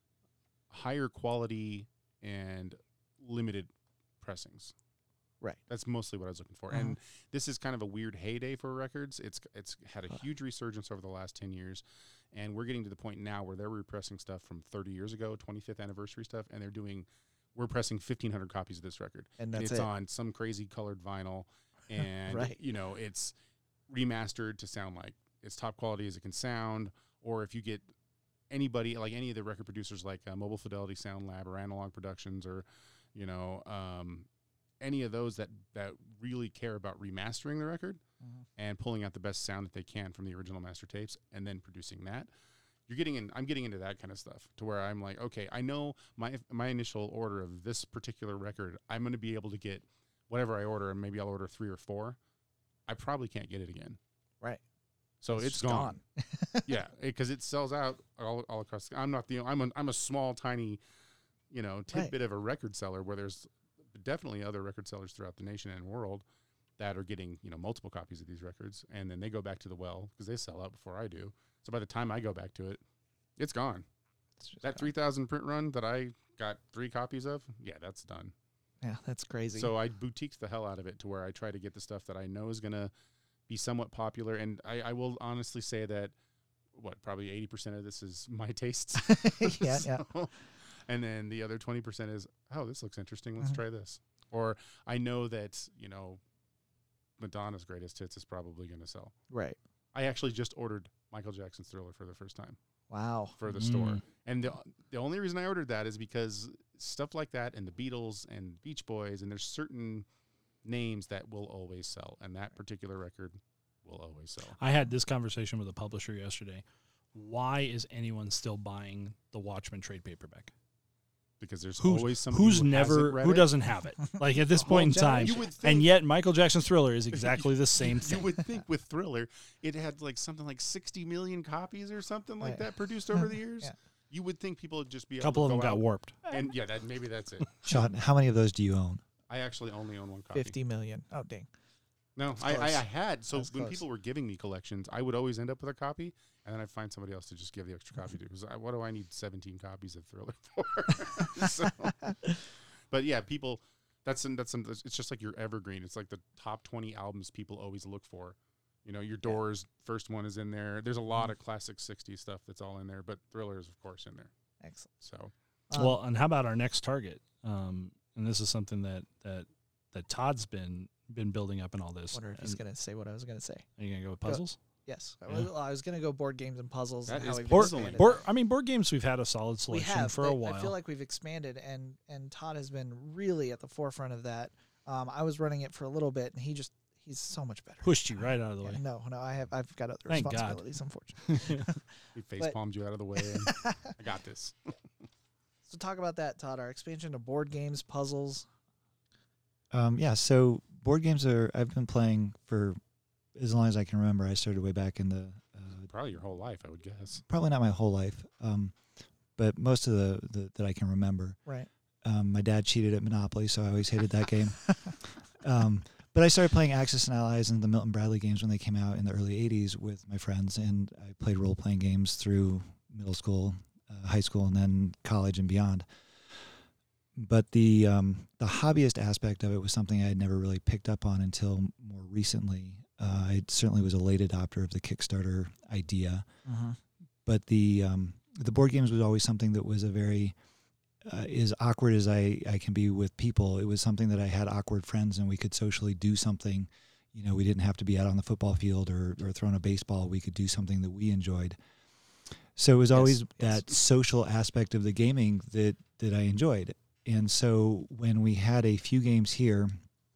D: higher quality and limited pressings.
C: Right.
D: That's mostly what I was looking for.
C: Uh-huh.
D: And this is kind of a weird heyday for records. It's it's had a huge resurgence over the last ten years. And we're getting to the point now where they're repressing stuff from thirty years ago, twenty-fifth anniversary stuff, and they're doing, we're pressing fifteen hundred copies of this record.
C: And
D: And
C: that's
D: it's
C: it.
D: on some crazy colored vinyl. And,
C: Right.
D: you know, it's remastered to sound like it's top quality as it can sound. Or if you get anybody, like any of the record producers like uh, Mobile Fidelity Sound Lab or Analog Productions or, you know, um, any of those that, that really care about remastering the record
C: Mhm.
D: and pulling out the best sound that they can from the original master tapes and then producing that. You're getting in, I'm getting into that kind of stuff to where I'm like, okay, I know my my initial order of this particular record, I'm going to be able to get whatever I order, and maybe I'll order three or four. I probably can't get it again.
C: Right.
D: So
C: It's
D: it's
C: just
D: gone. Yeah, because it, sells out all, all across. I'm not the. I'm a, I'm a small, tiny, you know, tidbit of a record seller where there's definitely other record sellers throughout the nation and world that are getting, you know, multiple copies of these records, and then they go back to the well because they sell out before I do. So by the time I go back to it, it's gone.
C: It's just
D: That
C: gone.
D: three thousand print run that I got three copies of, yeah, that's done.
C: Yeah, that's crazy.
D: So I boutiqued the hell out of it to where I try to get the stuff that I know is going to be somewhat popular. And I, I will honestly say that, what, probably eighty percent of this is my tastes.
C: yeah, yeah.
D: So- and then the other twenty percent is, oh, this looks interesting. Let's
C: Mhm.
D: try this. Or I know that, you know, Madonna's Greatest Hits is probably going to sell.
C: Right.
D: I actually just ordered Michael Jackson's Thriller for the first time
C: Wow.
D: for the store.
B: Mm.
D: And the, the only reason I ordered that is because stuff like that and the Beatles and Beach Boys, and there's certain names that will always sell. And that particular record will always sell.
B: I had this conversation with a publisher yesterday. Why is anyone still buying the Watchmen trade paperback?
D: because there's
B: Who's
D: always somebody
B: who's
D: who
B: never
D: hasn't read
B: who
D: it.
B: doesn't have it? Like at this
C: The whole
B: point in time,
C: generation.
D: You would think,
B: and yet Michael Jackson's Thriller is exactly the same
D: you
B: thing.
D: would think with Thriller, it had like something like sixty million copies or something like
C: Yeah.
D: that produced over the years.
C: Yeah.
D: You would think people would just be
B: A
D: able
B: couple
D: to
B: of them
D: go
B: got
D: out
B: warped.
D: and yeah, that maybe that's it.
E: Sean, how many of those do you own?
D: I actually only own one copy.
C: Fifty million. Oh dang.
D: No,
C: That's
D: I, I,
C: close.
D: I had. So
C: That's
D: when
C: close.
D: people were giving me collections, I would always end up with a copy, and then I'd find somebody else to just give the extra copy to. Because what do I need seventeen copies of Thriller for? so, but yeah, people. That's some, that's some. It's just like your evergreen. It's like the top twenty albums people always look for. You know, your Doors first one is in there. There's a lot of classic sixties stuff that's all in there, but Thriller is of course in there.
C: Excellent.
D: So
C: Um,
B: Well, and how about our next target? Um, and this is something that that that Todd's been been building up in all this.
C: I wonder if he's
B: And
C: gonna say what I was gonna say.
B: are you gonna go with puzzles?
C: Yes, I
B: Yeah.
C: was, I was gonna go board games and puzzles.
D: That
C: and how
D: is
C: we've
B: Board,
D: puzzling.
C: expanded
B: board,
C: that.
B: I mean, board games. We've had a solid
C: We
B: selection
C: have
B: for
C: but
B: a while.
C: I feel like we've expanded, and and Todd has been really at the forefront of that. Um, I was running it for a little bit, and he just he's so much better.
B: pushed you right out of the
C: Yeah,
B: way.
C: no, no, I have I've got other
B: Thank God.
C: responsibilities, unfortunately.
D: he face
C: But-
D: palmed you out of the way. And I got this.
C: So talk about that, Todd. Our expansion to board games, puzzles.
E: Um, yeah, so board games are I've been playing for as long as I can remember. I started way back in the uh,
D: Probably your whole life, I would guess.
E: probably not my whole life, um, but most of the, the that I can remember.
C: Right.
E: Um, my dad cheated at Monopoly, so I always hated that game. Um, but I started playing Axis and Allies and the Milton Bradley games when they came out in the early eighties with my friends, and I played role-playing games through middle school, uh, high school, and then college and beyond. But the um, the hobbyist aspect of it was something I had never really picked up on until more recently. Uh, I certainly was a late adopter of the Kickstarter idea,
C: Mm-hmm.
E: but the um, the board games was always something that was a very uh, as awkward as I, I can be with people. It was something that I had awkward friends, and we could socially do something. You know, we didn't have to be out on the football field or, or throwing a baseball. We could do something that we enjoyed. So it was
C: Yes,
E: always
C: yes.
E: that social aspect of the gaming that, that I enjoyed. And so when we had a few games here,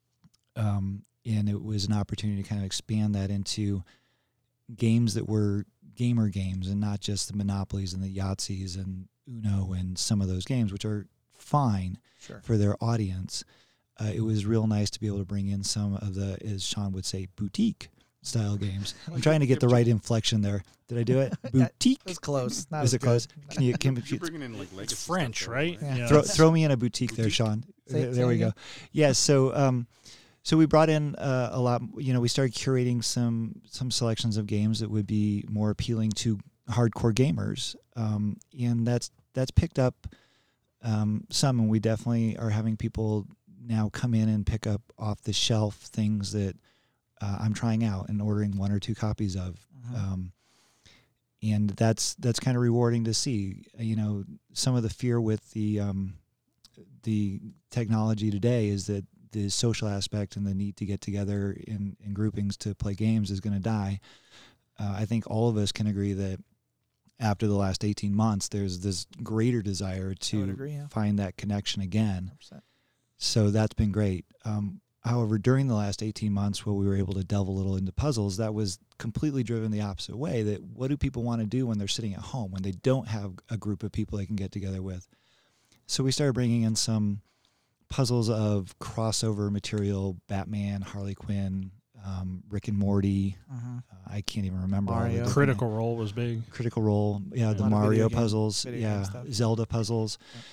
E: um, and it was an opportunity to kind of expand that into games that were gamer games and not just the Monopolies and the Yahtzees and Uno and some of those games, which are fine
C: Sure.
E: for their audience. Uh, it was real nice to be able to bring in some of the, as Sean would say, boutique style games. I'm trying to get the right inflection there. Did I do it? Boutique.
C: It was close. Not
E: Is
C: as
E: it close?
C: good.
E: Can you can
D: You're bringing in like legacy
B: It's
D: stuff
B: French,
D: there,
B: right?
C: Yeah.
E: throw,
B: it's-
E: throw me in a boutique there,
D: Boutique.
E: Sean?
C: Say-
E: there
C: say
E: there we
C: again.
E: go. Yeah. So um, so we brought in uh, a lot. You know, we started curating some some selections of games that would be more appealing to hardcore gamers, um, and that's that's picked up um, some, and we definitely are having people now come in and pick up off the shelf things that uh, I'm trying out and ordering one or two copies of.
C: Mhm.
E: Um, and that's that's kind of rewarding to see. You know, some of the fear with the um, the technology today is that the social aspect and the need to get together in, in groupings to play games is going to die. Uh, I think all of us can agree that after the last eighteen months, there's this greater desire
C: I would
E: to
C: agree, yeah.
E: find that connection again.
C: one hundred percent.
E: So that's been great. Um, however, during the last eighteen months, where we were able to delve a little into puzzles, that was completely driven the opposite way. That what do people want to do when they're sitting at home, when they don't have a group of people they can get together with? So we started bringing in some puzzles of crossover material: Batman, Harley Quinn, um, Rick and Morty.
C: Mhm.
E: Uh, I can't even remember. all the
C: Mario.
E: different-
B: Critical Role was big.
E: Critical Role, yeah,
C: A
E: the
C: lot of video
E: Mario
C: game-
E: puzzles,
C: video game
E: yeah,
C: stuff.
E: Zelda puzzles,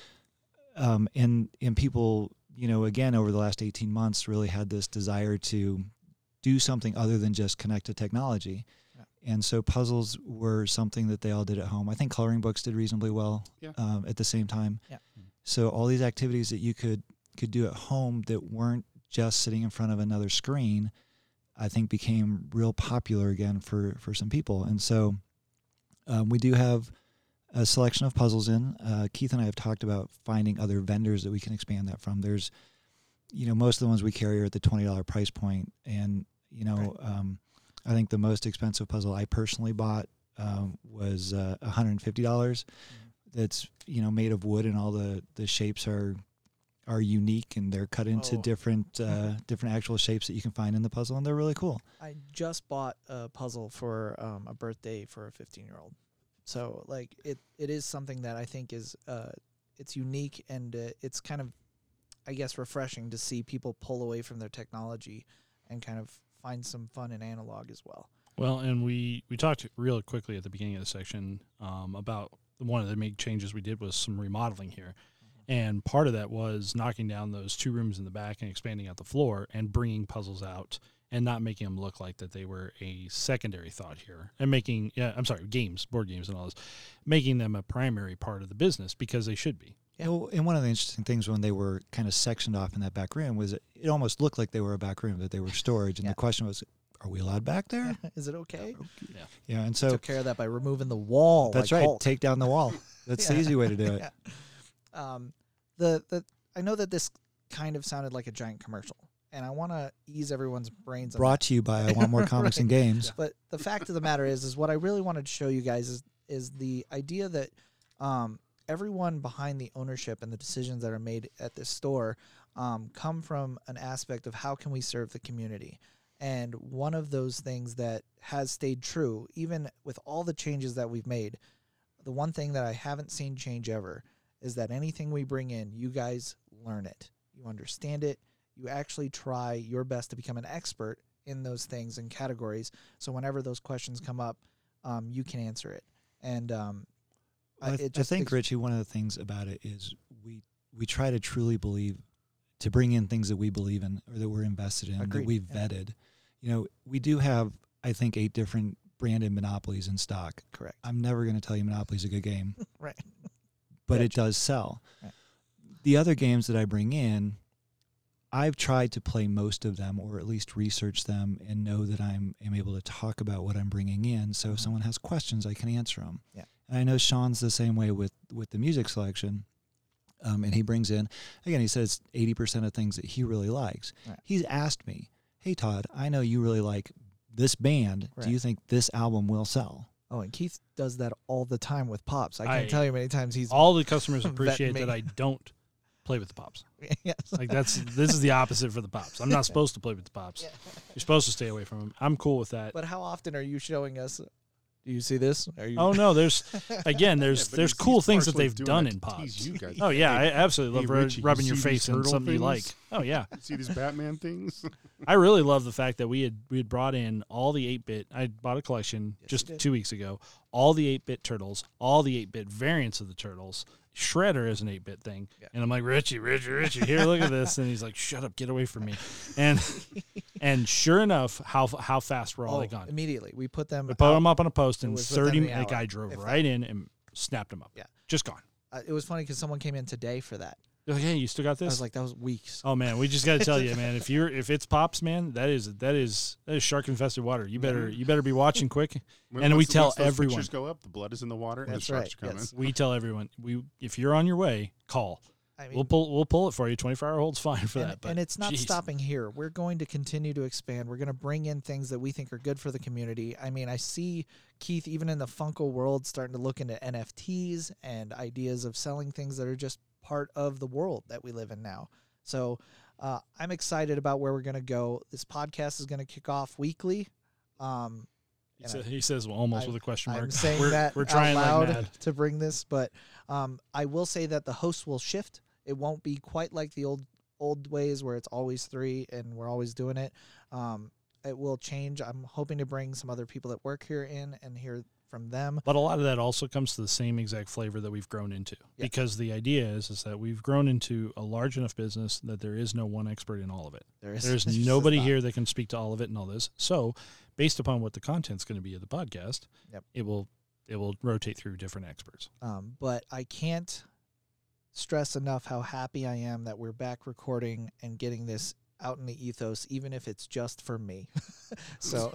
E: um, and and people, you know, again over the last eighteen months, really had this desire to do something other than just connect to technology,
C: Yeah.
E: and so puzzles were something that they all did at home. I think coloring books did reasonably well
D: Yeah.
E: um, at the same time.
C: Yeah.
E: So all these activities that you could could do at home that weren't just sitting in front of another screen, I think became real popular again for, for some people. And so um, we do have a selection of puzzles in. Uh, Keith and I have talked about finding other vendors that we can expand that from. There's, you know, most of the ones we carry are at the twenty dollars price point. And, you know, um, I think the most expensive puzzle I personally bought um, was uh, one hundred fifty dollars. That's, you know, made of wood, and all the, the shapes are are unique, and they're cut into
C: Oh.
E: different uh, different actual shapes that you can find in the puzzle, and they're really cool.
C: I just bought a puzzle for um, a birthday for a fifteen-year-old. So, like, it, it is something that I think is uh, it's unique, and uh, it's kind of, I guess, refreshing to see people pull away from their technology and kind of find some fun in analog as well.
B: Well, and we, we talked real quickly at the beginning of the section um, about one of the big changes we did was some remodeling here. Mm-hmm. And part of that was knocking down those two rooms in the back and expanding out the floor and bringing puzzles out and not making them look like that they were a secondary thought here. And making, yeah, I'm sorry, games, board games and all this, making them a primary part of the business because they should be.
E: Yeah. Well, and one of the interesting things when they were kind of sectioned off in that back room was it, it almost looked like they were a back room, that they were storage. And
C: Yeah.
E: the question was, are we allowed back there?
C: Is it okay?
B: Yeah.
E: Yeah. And so
C: Took care of that by removing the wall.
E: that's
C: like
E: right.
C: Hulk.
E: Take down the wall. That's
C: Yeah.
E: the easy way to do it.
C: Yeah. Um, the the I know that this kind of sounded like a giant commercial, and I want to ease everyone's brains. on
E: Brought to you by I Want More Comics and Games.
C: But the fact of the matter is, is what I really wanted to show you guys is is the idea that um, everyone behind the ownership and the decisions that are made at this store um, come from an aspect of how can we serve the community. And one of those things that has stayed true, even with all the changes that we've made, the one thing that I haven't seen change ever is that anything we bring in, you guys learn it. You understand it. You actually try your best to become an expert in those things and categories. So whenever those questions come up, um, you can answer it. And um,
E: Well, I,
C: I,
E: th-
C: it just
E: I think,
C: ex-
E: Richie, one of the things about it is we we try to truly believe, to bring in things that we believe in or that we're invested in,
C: Agreed,
E: that we've
C: yeah.
E: vetted. You know, we do have, I think, eight different branded monopolies in stock.
C: correct.
E: I'm never going to tell you Monopoly's a good game,
C: Right.
E: but
C: Yeah,
E: it does sell.
C: Right.
E: The other games that I bring in, I've tried to play most of them or at least research them and know that I'm am able to talk about what I'm bringing in. So if
C: Mhm.
E: someone has questions, I can answer them.
C: Yeah.
E: And I know Sean's the same way with, with the music selection. Um, and he brings in, again, he says eighty percent of things that he really likes.
C: Right.
E: He's asked me, hey, Todd, I know you really like this band.
C: Right.
E: Do you think this album will sell?
C: Oh, and Keith does that all the time with Pops. I can't
B: I-
C: tell you how many times he's
B: All the customers
C: Vet
B: appreciate
C: me.
B: that I don't play with the pops.
C: yes.
B: Like that's this is the opposite for the pops. I'm not supposed to play with the pops.
C: Yeah.
B: You're supposed to stay away from them. I'm cool with that.
C: But how often are you showing us? Do you see this? Are you?
B: Oh no, there's again, there's
D: Yeah, but
B: there's
D: he's-
B: cool
D: he's
B: things that
D: partially
B: they've
D: doing
B: done
D: that
B: in
D: to tease
B: pops.
D: you guys.
B: Oh yeah,
D: Hey,
B: I absolutely
D: hey,
B: love ru-
D: Richie, you
B: rubbing
D: see
B: your
D: these
B: face in
D: turtle
B: something you like.
D: things?
B: Oh yeah,
D: You see these Batman things?
B: I really love the fact that we had we had brought in all the eight bit. I bought a collection
C: Yes,
B: just
C: you did.
B: two weeks ago. All the eight bit turtles, all the eight bit variants of the turtles. Shredder is an eight bit thing,
C: Yeah.
B: and I'm like Richie, Richie, Richie, here, look at this, and he's like, shut up, get away from me, and and sure enough, how how fast were all
C: Oh,
B: they gone?
C: immediately. We put them.
B: We put
C: out-
B: them up on a post,
C: It
B: and
C: was within
B: thirty.
C: the
B: The
C: hour,
B: guy drove
C: if that.
B: right in and snapped them up.
C: Yeah.
B: Just gone.
C: Uh, it was funny because someone came in today for that.
B: They're like, hey, you still got
C: I
B: this?
C: was like, that was weeks.
B: oh man, we just got to tell you, man. If you're if it's pops, man, that is that is that is shark infested water. You better you better be watching quick.
D: When-
B: And we
D: once-
B: tell
D: once those
B: everyone.
D: pictures go up, the blood is in the water, and the
C: That's
D: sharks
C: right,
D: are coming.
C: yes.
B: We tell everyone we if you're on your way, call.
C: I mean,
B: We'll pull we'll pull it for you. twenty-four hour hold's fine for
C: and,
B: that. But
C: and it's not
B: geez.
C: stopping here. We're going to continue to expand. We're going to bring in things that we think are good for the community. I mean, I see Keith even in the Funko world starting to look into N F Ts and ideas of selling things that are just part of the world that we live in now. So uh, I'm excited about where we're going to go. This podcast is going to kick off weekly. Um,
B: He,
C: and
B: sa-
C: I-
B: he says well, almost
C: I-
B: with a question mark.
C: I'm saying
B: we're,
C: that
B: we're
C: out
B: trying
C: loud
B: like mad.
C: to bring this, but um, I will say that the hosts will shift. It won't be quite like the old old ways where it's always three and we're always doing it. Um, it will change. I'm hoping to bring some other people that work here in and hear from them.
B: But a lot of that also comes to the same exact flavor that we've grown into.
C: Yeah.
B: Because the idea is is that we've grown into a large enough business that there is no one expert in all of it.
C: There is
B: There's
C: just
B: nobody
C: not.
B: here that can speak to all of it and all this. So, based upon what the content's going to be of the podcast,
C: Yep.
B: it will it will rotate through different experts.
C: Um, but I can't stress enough how happy I am that we're back recording and getting this out in the ethos, even if it's just for me. so,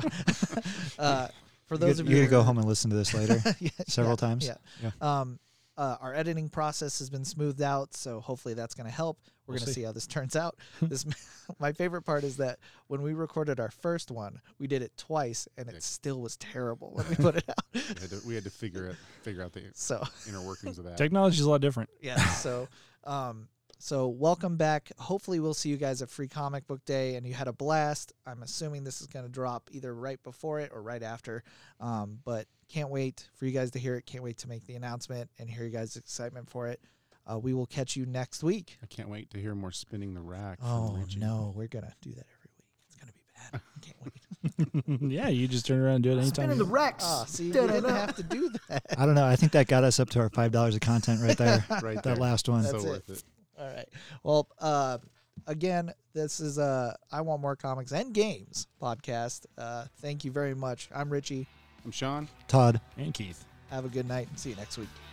C: uh, for those
E: you're
C: of
E: you're
C: you
E: gonna go home and listen to this later
C: Yeah,
E: several
C: yeah,
E: times.
C: Yeah.
E: Yeah.
C: Um, uh, our editing process has been smoothed out, so hopefully that's going to help. We're
B: We'll
C: going to
B: see.
C: see how this turns out. This, my favorite part is that when we recorded our first one, we did it twice, and it
D: Yeah.
C: still was terrible when we put it out.
D: we, had to, we had to figure it, figure out the
C: So
D: inner workings of that.
B: Technology is a lot different.
C: yeah, so um, so welcome back. Hopefully we'll see you guys at Free Comic Book Day, and you had a blast. I'm assuming this is going to drop either right before it or right after, um, but can't wait for you guys to hear it. Can't wait to make the announcement and hear you guys' excitement for it. Uh, we will catch you next week.
D: I can't wait to hear more spinning the rack. from
C: Oh
D: Richie.
C: no, we're gonna do that every week. It's gonna be bad. I can't wait.
B: Yeah, you just turn around and do it anytime.
F: Spinning
B: you
F: the
B: want.
F: Rex.
C: Ah, see, we didn't have to do that.
E: I don't know. I think that got us up to our five dollars of content right there.
D: Right
E: that
D: there.
E: last one.
C: That's
D: so
C: it.
D: worth it.
C: All right. Well, uh, again, this is uh, I Want More Comics and Games podcast. Uh, thank you very much. I'm Richie.
D: I'm Sean.
E: Todd.
B: And Keith.
C: Have a good night and see you next week.